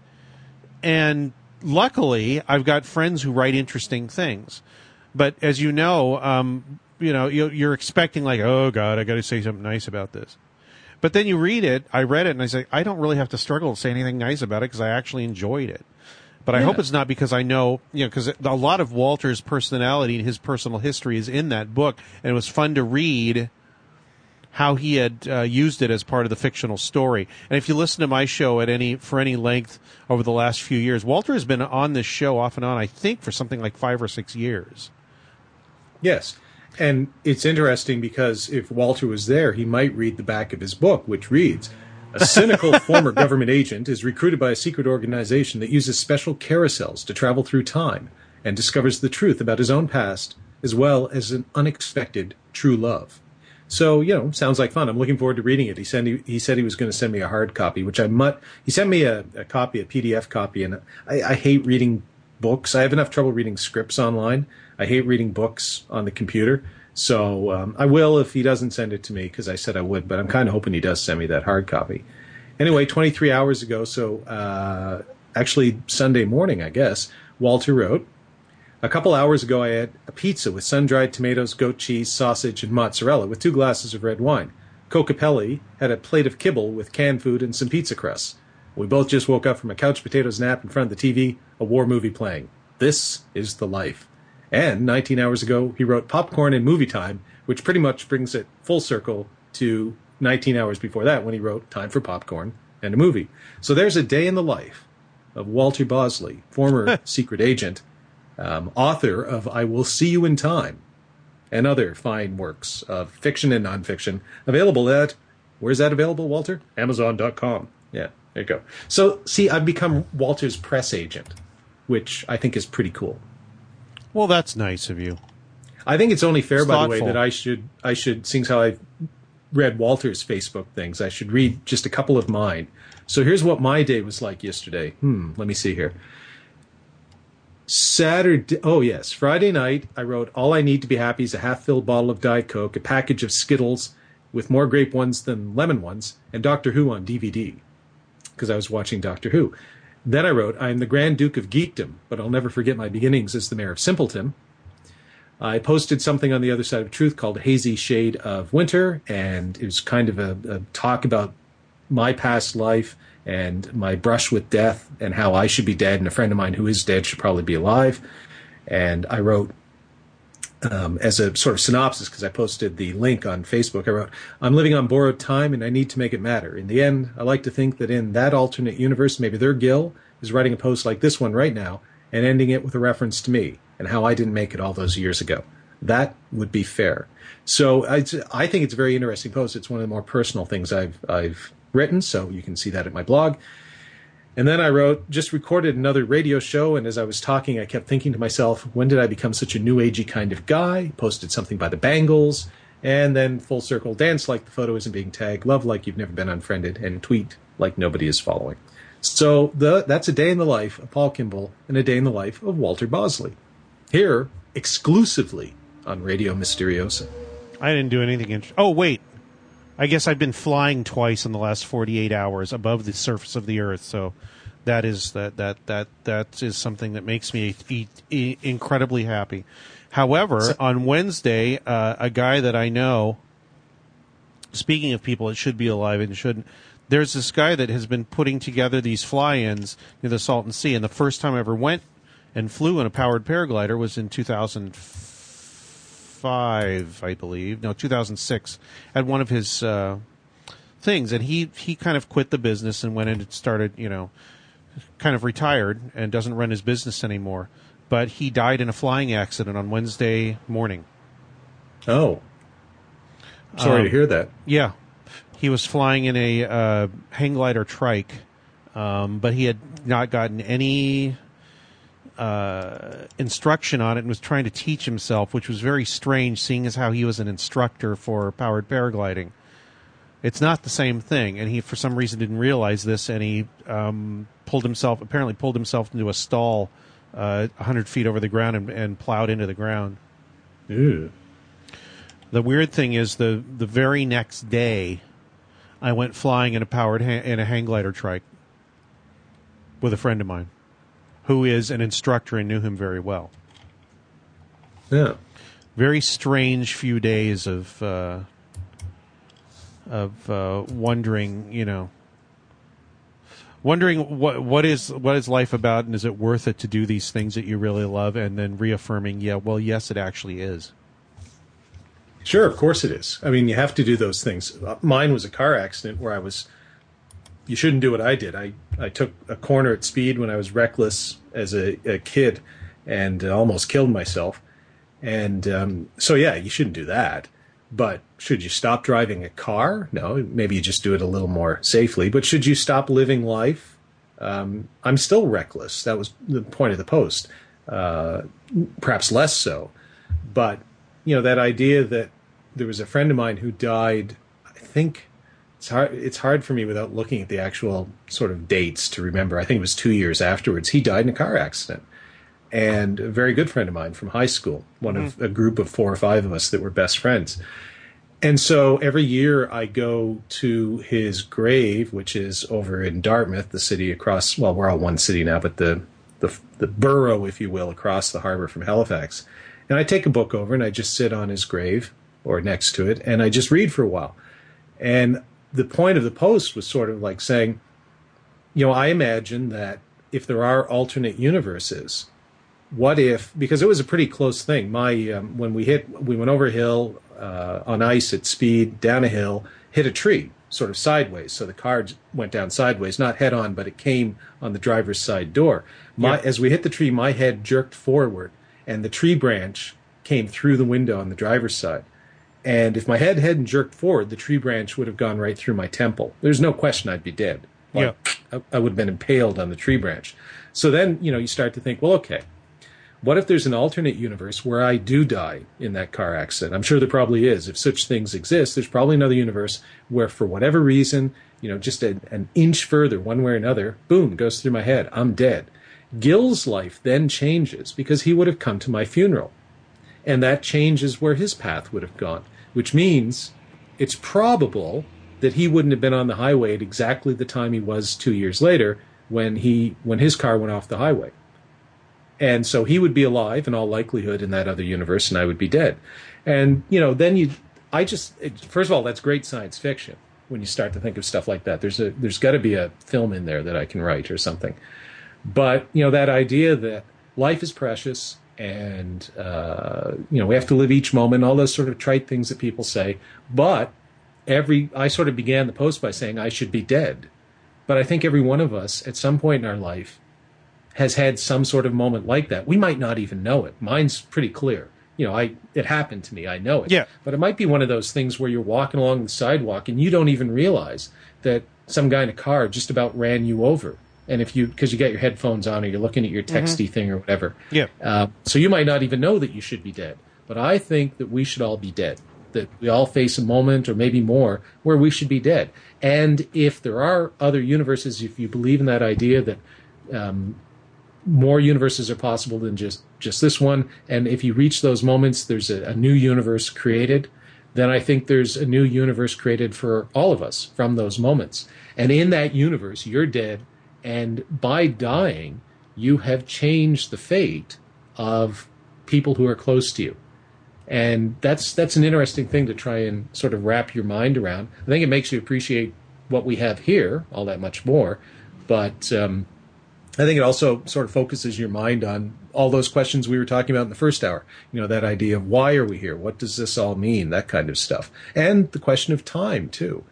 And luckily, I've got friends who write interesting things. But as you know, you're expecting like, "Oh, God, I got to say something nice about this." But then you read it, I read it, and I say, I don't really have to struggle to say anything nice about it because I actually enjoyed it. But I hope it's not because I know, because a lot of Walter's personality and his personal history is in that book, and it was fun to read how he had used it as part of the fictional story. And if you listen to my show for any length over the last few years, Walter has been on this show off and on, I think, for something like 5 or 6 years. Yes. And it's interesting because if Walter was there, he might read the back of his book, which reads, "A cynical former government agent is recruited by a secret organization that uses special carousels to travel through time and discovers the truth about his own past, as well as an unexpected true love." So, sounds like fun. I'm looking forward to reading it. He said he was going to send me a hard copy, which he sent me a copy, a PDF copy, and I hate reading books. I have enough trouble reading scripts online. I hate reading books on the computer. So I will if he doesn't send it to me, because I said I would, but I'm kind of hoping he does send me that hard copy. Anyway, 23 hours ago, so actually Sunday morning, I guess, Walter wrote, "A couple hours ago I had a pizza with sun-dried tomatoes, goat cheese, sausage, and mozzarella with 2 glasses of red wine. Cocapelli had a plate of kibble with canned food and some pizza crusts. We both just woke up from a couch potatoes nap in front of the TV, a war movie playing. This is the life." And 19 hours ago, he wrote Popcorn and Movie Time, which pretty much brings it full circle to 19 hours before that when he wrote Time for Popcorn and a Movie. So there's a day in the life of Walter Bosley, former secret agent, author of I Will See You in Time, and other fine works of fiction and nonfiction, available at, where's that available, Walter? Amazon.com. Yeah, there you go. So, see, I've become Walter's press agent, which I think is pretty cool. Well, that's nice of you. I think it's only fair, by thoughtful. the way, that I should, seeing how I've read Walter's Facebook things, I should read just a couple of mine. So here's what my day was like yesterday. Let me see here. Friday night, I wrote, "All I need to be happy is a half-filled bottle of Diet Coke, a package of Skittles with more grape ones than lemon ones, and Doctor Who on DVD," because I was watching Doctor Who. Then I wrote, "I am the Grand Duke of Geekdom, but I'll never forget my beginnings as the Mayor of Simpleton." I posted something on the other side of truth called Hazy Shade of Winter, and it was kind of a talk about my past life and my brush with death and how I should be dead, and a friend of mine who is dead should probably be alive. And I wrote, as a sort of synopsis, because I posted the link on Facebook, I wrote, I'm living on borrowed time and I need to make it matter. In the end, I like to think that in that alternate universe, maybe their Gil is writing a post like this one right now and ending it with a reference to me and how I didn't make it all those years ago. That would be fair. So I think it's a very interesting post. It's one of the more personal things I've written, so you can see that at my blog. And then I wrote, just recorded another radio show, and as I was talking, I kept thinking to myself, when did I become such a new agey kind of guy? Posted something by the Bangles, and then full circle, dance like the photo isn't being tagged, love like you've never been unfriended, and tweet like nobody is following. So that's a day in the life of Paul Kimball and a day in the life of Walter Bosley. Here, exclusively on Radio Mysteriosa. I didn't do anything oh, wait. I guess I've been flying twice in the last 48 hours above the surface of the Earth, so that is something that makes me incredibly happy. However, on Wednesday, a guy that I know, speaking of people that should be alive and shouldn't, there's this guy that has been putting together these fly-ins near the Salton Sea, and the first time I ever went and flew in a powered paraglider was in 2005, I believe. No, 2006, at one of his things. And he kind of quit the business and went and started, kind of retired and doesn't run his business anymore. But he died in a flying accident on Wednesday morning. Oh. Sorry to hear that. Yeah. He was flying in a hang glider trike, but he had not gotten any instruction on it and was trying to teach himself, which was very strange, seeing as how he was an instructor for powered paragliding. It's not the same thing, and he for some reason didn't realize this, and he pulled himself into a stall 100 feet over the ground and plowed into the ground. Ew. The weird thing is the very next day I went flying in a hang glider trike with a friend of mine who is an instructor and knew him very well. Yeah. Very strange few days of wondering, what is life about, and is it worth it to do these things that you really love, and then reaffirming, yes, it actually is. Sure, of course it is. I mean, you have to do those things. Mine was a car accident where you shouldn't do what I did. I took a corner at speed when I was reckless as a kid and almost killed myself. And so, yeah, you shouldn't do that. But should you stop driving a car? No, maybe you just do it a little more safely. But should you stop living life? I'm still reckless. That was the point of the post. Perhaps less so. But, that idea that there was a friend of mine who died, I think it's hard for me without looking at the actual sort of dates to remember. I think it was 2 years afterwards. He died in a car accident. And a very good friend of mine from high school, one of a group of 4 or 5 of us that were best friends. And so every year I go to his grave, which is over in Dartmouth, the city across, well, we're all one city now, but the borough, if you will, across the harbor from Halifax. And I take a book over and I just sit on his grave or next to it, and I just read for a while. And the point of the post was sort of like saying, I imagine that if there are alternate universes, what if, because it was a pretty close thing. When we went over a hill on ice at speed, down a hill, hit a tree, sort of sideways. So the car went down sideways, not head on, but it came on the driver's side door. As we hit the tree, my head jerked forward, and the tree branch came through the window on the driver's side. And if my head hadn't jerked forward, the tree branch would have gone right through my temple. There's no question I'd be dead. I would have been impaled on the tree branch. So then, you start to think, well, okay, what if there's an alternate universe where I do die in that car accident? I'm sure there probably is. If such things exist, there's probably another universe where, for whatever reason, just an inch further, one way or another, boom, goes through my head. I'm dead. Gil's life then changes because he would have come to my funeral. And that changes where his path would have gone, which means it's probable that he wouldn't have been on the highway at exactly the time he was 2 years later when his car went off the highway. And so he would be alive in all likelihood in that other universe, and I would be dead. And, first of all, that's great science fiction. when you start to think of stuff like that. There's got to be a film in there that I can write or something. But, that idea that life is precious and, we have to live each moment, all those sort of trite things that people say. But I sort of began the post by saying I should be dead. But I think every one of us at some point in our life has had some sort of moment like that. We might not even know it. Mine's pretty clear. It happened to me. I know it. Yeah. But it might be one of those things where you're walking along the sidewalk and you don't even realize that some guy in a car just about ran you over. And because you got your headphones on or you're looking at your texty thing or whatever. Yeah. So you might not even know that you should be dead. But I think that we should all be dead. That we all face a moment or maybe more where we should be dead. And if there are other universes, if you believe in that idea that more universes are possible than just this one, and if you reach those moments, there's a new universe created, then I think there's a new universe created for all of us from those moments. And in that universe, you're dead, and by dying, you have changed the fate of people who are close to you. And that's an interesting thing to try and sort of wrap your mind around. I think it makes you appreciate what we have here all that much more. But I think it also sort of focuses your mind on all those questions we were talking about in the first hour. That idea of why are we here? What does this all mean? That kind of stuff. And the question of time, too.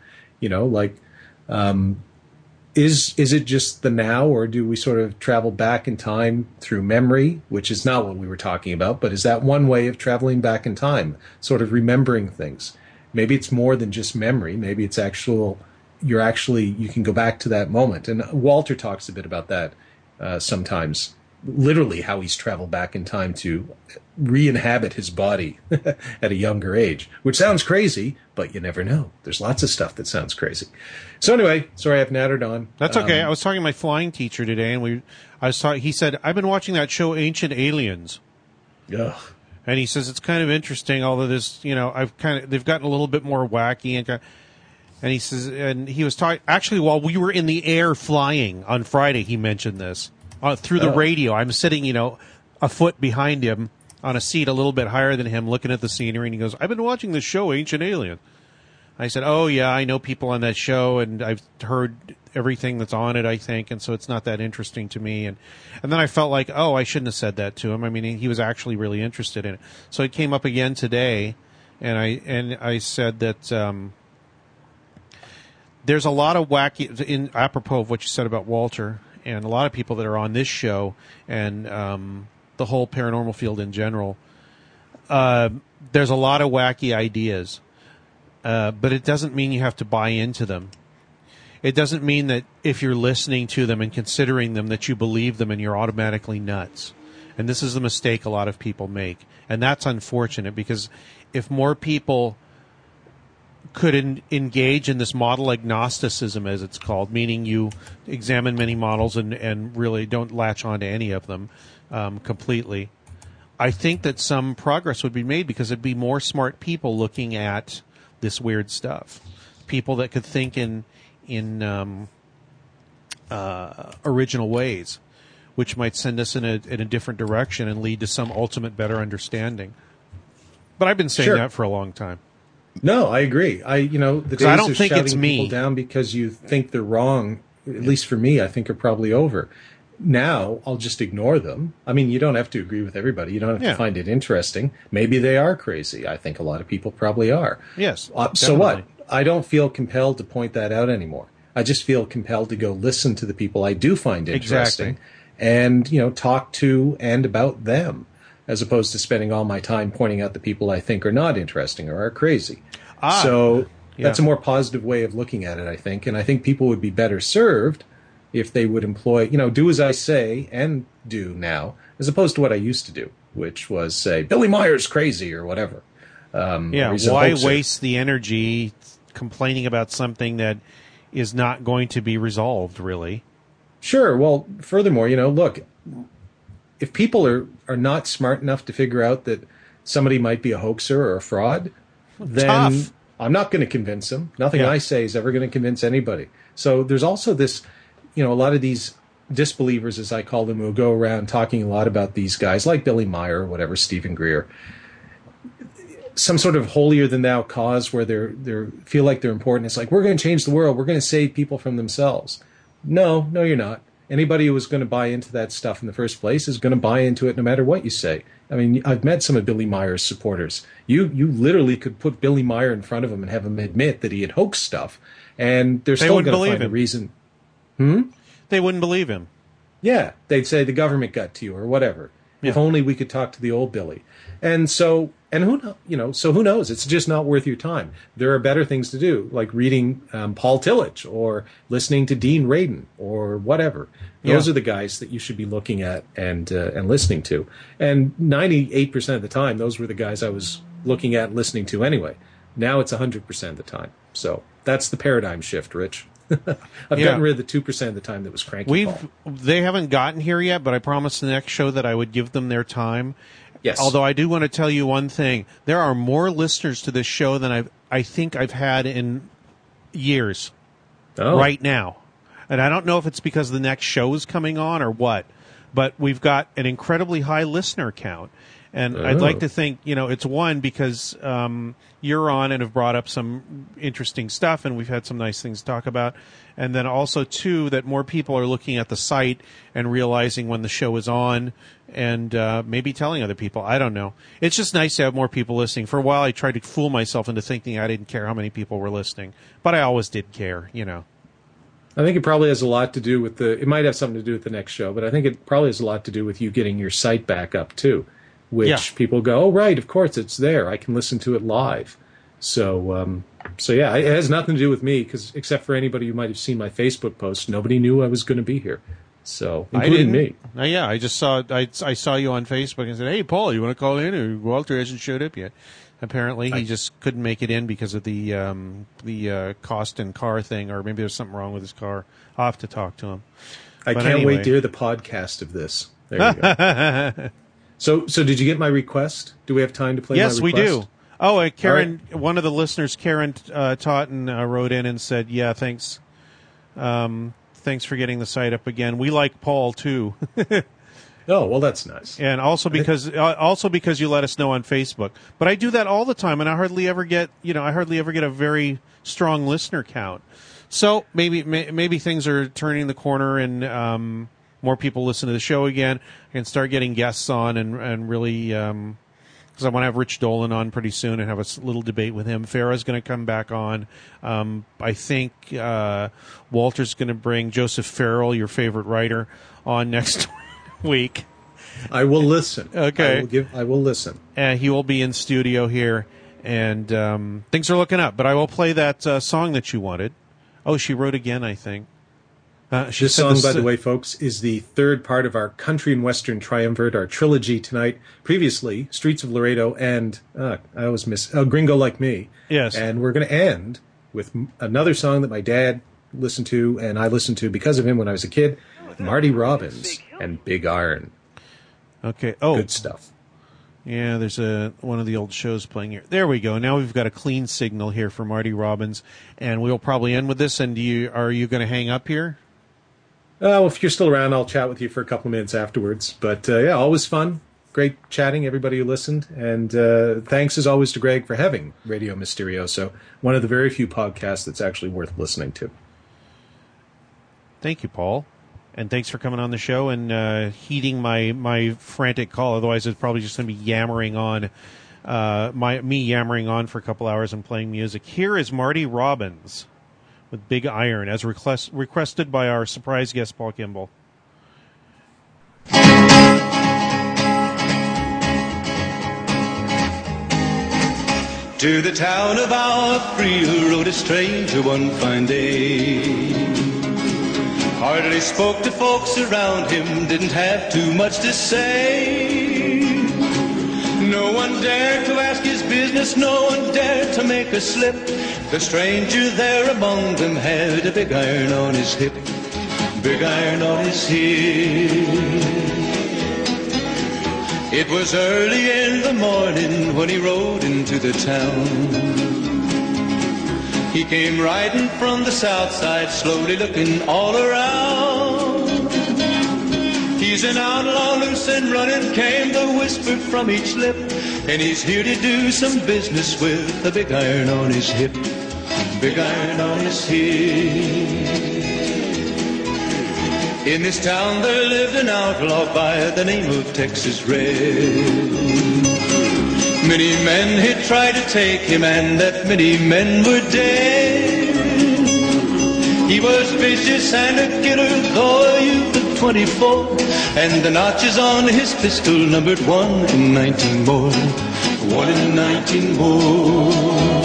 Is it just the now, or do we sort of travel back in time through memory, which is not what we were talking about, but is that one way of traveling back in time, sort of remembering things? Maybe it's more than just memory. Maybe it's you can go back to that moment. And Walter talks a bit about that sometimes, literally how he's traveled back in time to re-inhabit his body at a younger age, which sounds crazy, but you never know. There's lots of stuff that sounds crazy. So anyway, sorry I've nattered on. That's okay. I was talking to my flying teacher today, and he said, I've been watching that show Ancient Aliens. Ugh. And he says it's kind of interesting, although they've gotten a little bit more wacky and he says, and he was talking, actually, while we were in the air flying on Friday, he mentioned this through the radio. I'm sitting, a foot behind him on a seat a little bit higher than him, looking at the scenery, and he goes, I've been watching the show Ancient Alien. I said, oh, yeah, I know people on that show, and I've heard everything that's on it, I think, and so it's not that interesting to me. And then I felt like, oh, I shouldn't have said that to him. I mean, he was actually really interested in it. So it came up again today, and I said that there's a lot of wacky, apropos of what you said about Walter, and a lot of people that are on this show, and the whole paranormal field in general, there's a lot of wacky ideas. But it doesn't mean you have to buy into them. It doesn't mean that if you're listening to them and considering them that you believe them and you're automatically nuts. And this is the mistake a lot of people make. And that's unfortunate, because if more people could engage in this model agnosticism, as it's called, meaning you examine many models and really don't latch on to any of them completely, I think that some progress would be made, because it'd be more smart people looking at this weird stuff, people that could think in original ways, which might send us in a different direction and lead to some ultimate better understanding. But I've been saying that for a long time. No, I agree. The days I don't of think shouting it's me. people down because you think they're wrong, at least for me, I think are probably over. Now, I'll just ignore them. I mean, you don't have to agree with everybody. You don't have to find it interesting. Maybe they are crazy. I think a lot of people probably are. Yes. So what? I don't feel compelled to point that out anymore. I just feel compelled to go listen to the people I do find interesting and, talk to and about them, as opposed to spending all my time pointing out the people I think are not interesting or are crazy. So that's a more positive way of looking at it, I think. And I think people would be better served if they would employ, do as I say and do now, as opposed to what I used to do, which was say, Billy Meyer's crazy or whatever. Why waste the energy complaining about something that is not going to be resolved, really? Sure. Well, furthermore, look, if people are not smart enough to figure out that somebody might be a hoaxer or a fraud, then I'm not going to convince them. Nothing I say is ever going to convince anybody. So there's also this, a lot of these disbelievers, as I call them, who go around talking a lot about these guys like Billy Meyer or whatever, Stephen Greer. some sort of holier than thou cause where they feel like they're important. It's like, we're going to change the world. We're going to save people from themselves. No, you're not. Anybody who was going to buy into that stuff in the first place is going to buy into it no matter what you say. I mean, I've met some of Billy Meyer's supporters. You literally could put Billy Meyer in front of him and have him admit that he had hoaxed stuff, and they're still going to find a reason. They wouldn't believe him. Yeah, they'd say the government got to you or whatever. Yeah. If only we could talk to the old Billy. And so, and who knows? It's just not worth your time. There are better things to do, like reading Paul Tillich or listening to Dean Radin or whatever. Those are the guys that you should be looking at and listening to. And 98% of the time, those were the guys I was looking at and listening to anyway. Now it's 100% of the time. So that's the paradigm shift, Rich. I've gotten rid of the 2% of the time that was cranky. They haven't gotten here yet, but I promised the next show that I would give them their time. Yes. Although I do want to tell you one thing. There are more listeners to this show than I think I've had in years right now. And I don't know if it's because the next show is coming on or what, but we've got an incredibly high listener count. And I'd like to think, it's one, because you're on and have brought up some interesting stuff, and we've had some nice things to talk about. And then also, two, that more people are looking at the site and realizing when the show is on and maybe telling other people. I don't know. It's just nice to have more people listening. For a while, I tried to fool myself into thinking I didn't care how many people were listening. But I always did care, I think it probably has a lot to do with it might have something to do with the next show, but I think it probably has a lot to do with you getting your site back up, too. Which people go, oh, right, of course, it's there. I can listen to it live. So yeah, it has nothing to do with me, because except for anybody who might have seen my Facebook post, nobody knew I was going to be here. So, including me. I just saw I saw you on Facebook and said, hey, Paul, you want to call in? Or Walter hasn't showed up yet. Apparently, he just couldn't make it in because of the cost and car thing, or maybe there's something wrong with his car. I'll have to talk to him. I can't wait to hear the podcast of this. There you go. So did you get my request? Do we have time to play my request? Yes, we do. Oh, Karen, one of the listeners, Karen Totten, wrote in and said, yeah, thanks. Thanks for getting the site up again. We like Paul, too. Oh, well, that's nice. And also because you let us know on Facebook. But I do that all the time, and I hardly ever get a very strong listener count. So maybe things are turning the corner, and more people listen to the show again. I can start getting guests on and really, because I want to have Rich Dolan on pretty soon and have a little debate with him. Farah's going to come back on. I think Walter's going to bring Joseph Farrell, your favorite writer, on next week. I will listen. Okay. I will listen. He will be in studio here, and things are looking up. But I will play that song that you wanted. Oh, she wrote again, I think. This song, by the way, folks, is the third part of our Country and Western Triumvirate, our trilogy tonight. Previously, Streets of Laredo and, I always miss, Gringo Like Me. Yes. And we're going to end with another song that my dad listened to, and I listened to because of him when I was a kid, Marty Robbins and Big Iron. Okay. Oh. Good stuff. Yeah, there's one of the old shows playing here. There we go. Now we've got a clean signal here for Marty Robbins, and we'll probably end with this. And are you going to hang up here? Well, if you're still around, I'll chat with you for a couple of minutes afterwards. But, yeah, always fun. Great chatting, everybody who listened. And thanks, as always, to Greg for having Radio Mysterioso, one of the very few podcasts that's actually worth listening to. Thank you, Paul. And thanks for coming on the show and heeding my frantic call. Otherwise, it's probably just going to be yammering on, me yammering on for a couple hours and playing music. Here is Marty Robbins with Big Iron, as requested by our surprise guest, Paul Kimball. To the town of Aprile rode a stranger one fine day. Hardly spoke to folks around him, didn't have too much to say. No one dared to ask his business, no one dared to make a slip. The stranger there among them had a big iron on his hip, big iron on his hip. It was early in the morning when he rode into the town. He came riding from the south side, slowly looking all around. He's an outlaw, loose and running, came the whisper from each lip. and he's here to do some business with a big iron on his hip. Big iron on his hip. In this town there lived an outlaw by the name of Texas Red. Many men had tried to take him, and that many men were dead. He was vicious and a killer, though a youth of 24, and the notches on his pistol numbered 1 in 19 more. 1 in 19 more.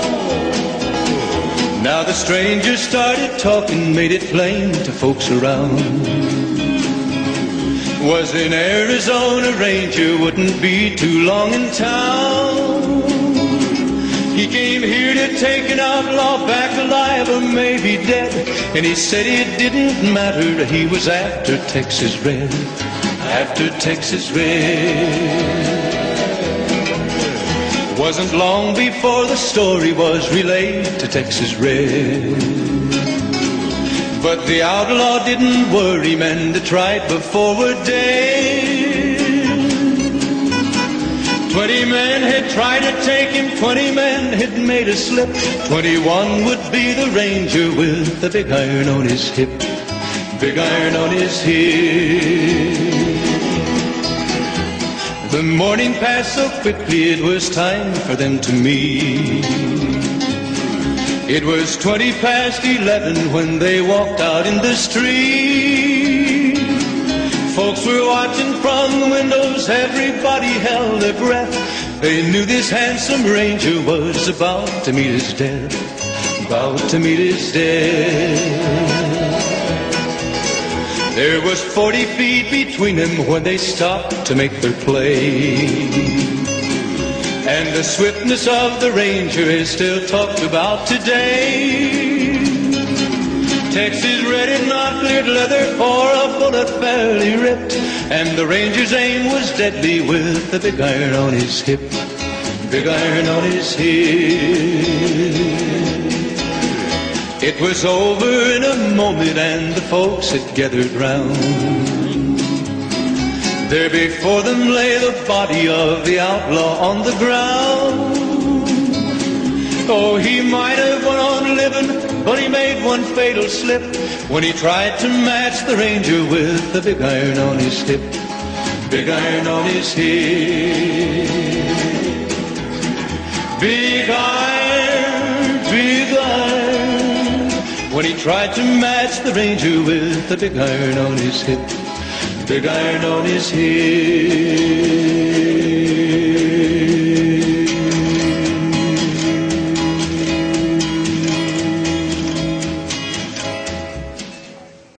Now the stranger started talking, made it plain to folks around. Was in Arizona Ranger, wouldn't be too long in town. He came here to take an outlaw back alive or maybe dead, and he said it didn't matter, he was after Texas Red. After Texas Red. Wasn't long before the story was relayed to Texas Red. But the outlaw didn't worry, men that tried before a day. 20 men had tried to take him, 20 men had made a slip. 21 would be the Ranger with the big iron on his hip. Big iron on his hip. The morning passed so quickly, it was time for them to meet. It was 20 past 11 when they walked out in the street. Folks were watching from the windows, everybody held their breath. They knew this handsome Ranger was about to meet his death. About to meet his death. There was 40 feet between them when they stopped to make their play. And the swiftness of the Ranger is still talked about today. Texas Red had not cleared leather for a bullet fairly ripped, and the Ranger's aim was deadly with the big iron on his hip. Big iron on his hip. It was over in a moment and the folks had gathered round. There before them lay the body of the outlaw on the ground. Oh, he might have went on living, but he made one fatal slip when he tried to match the Ranger with the big iron on his hip. Big iron on his hip. Big iron, big iron. When he tried to match the Ranger with the big iron on his hip. Big iron on his hip.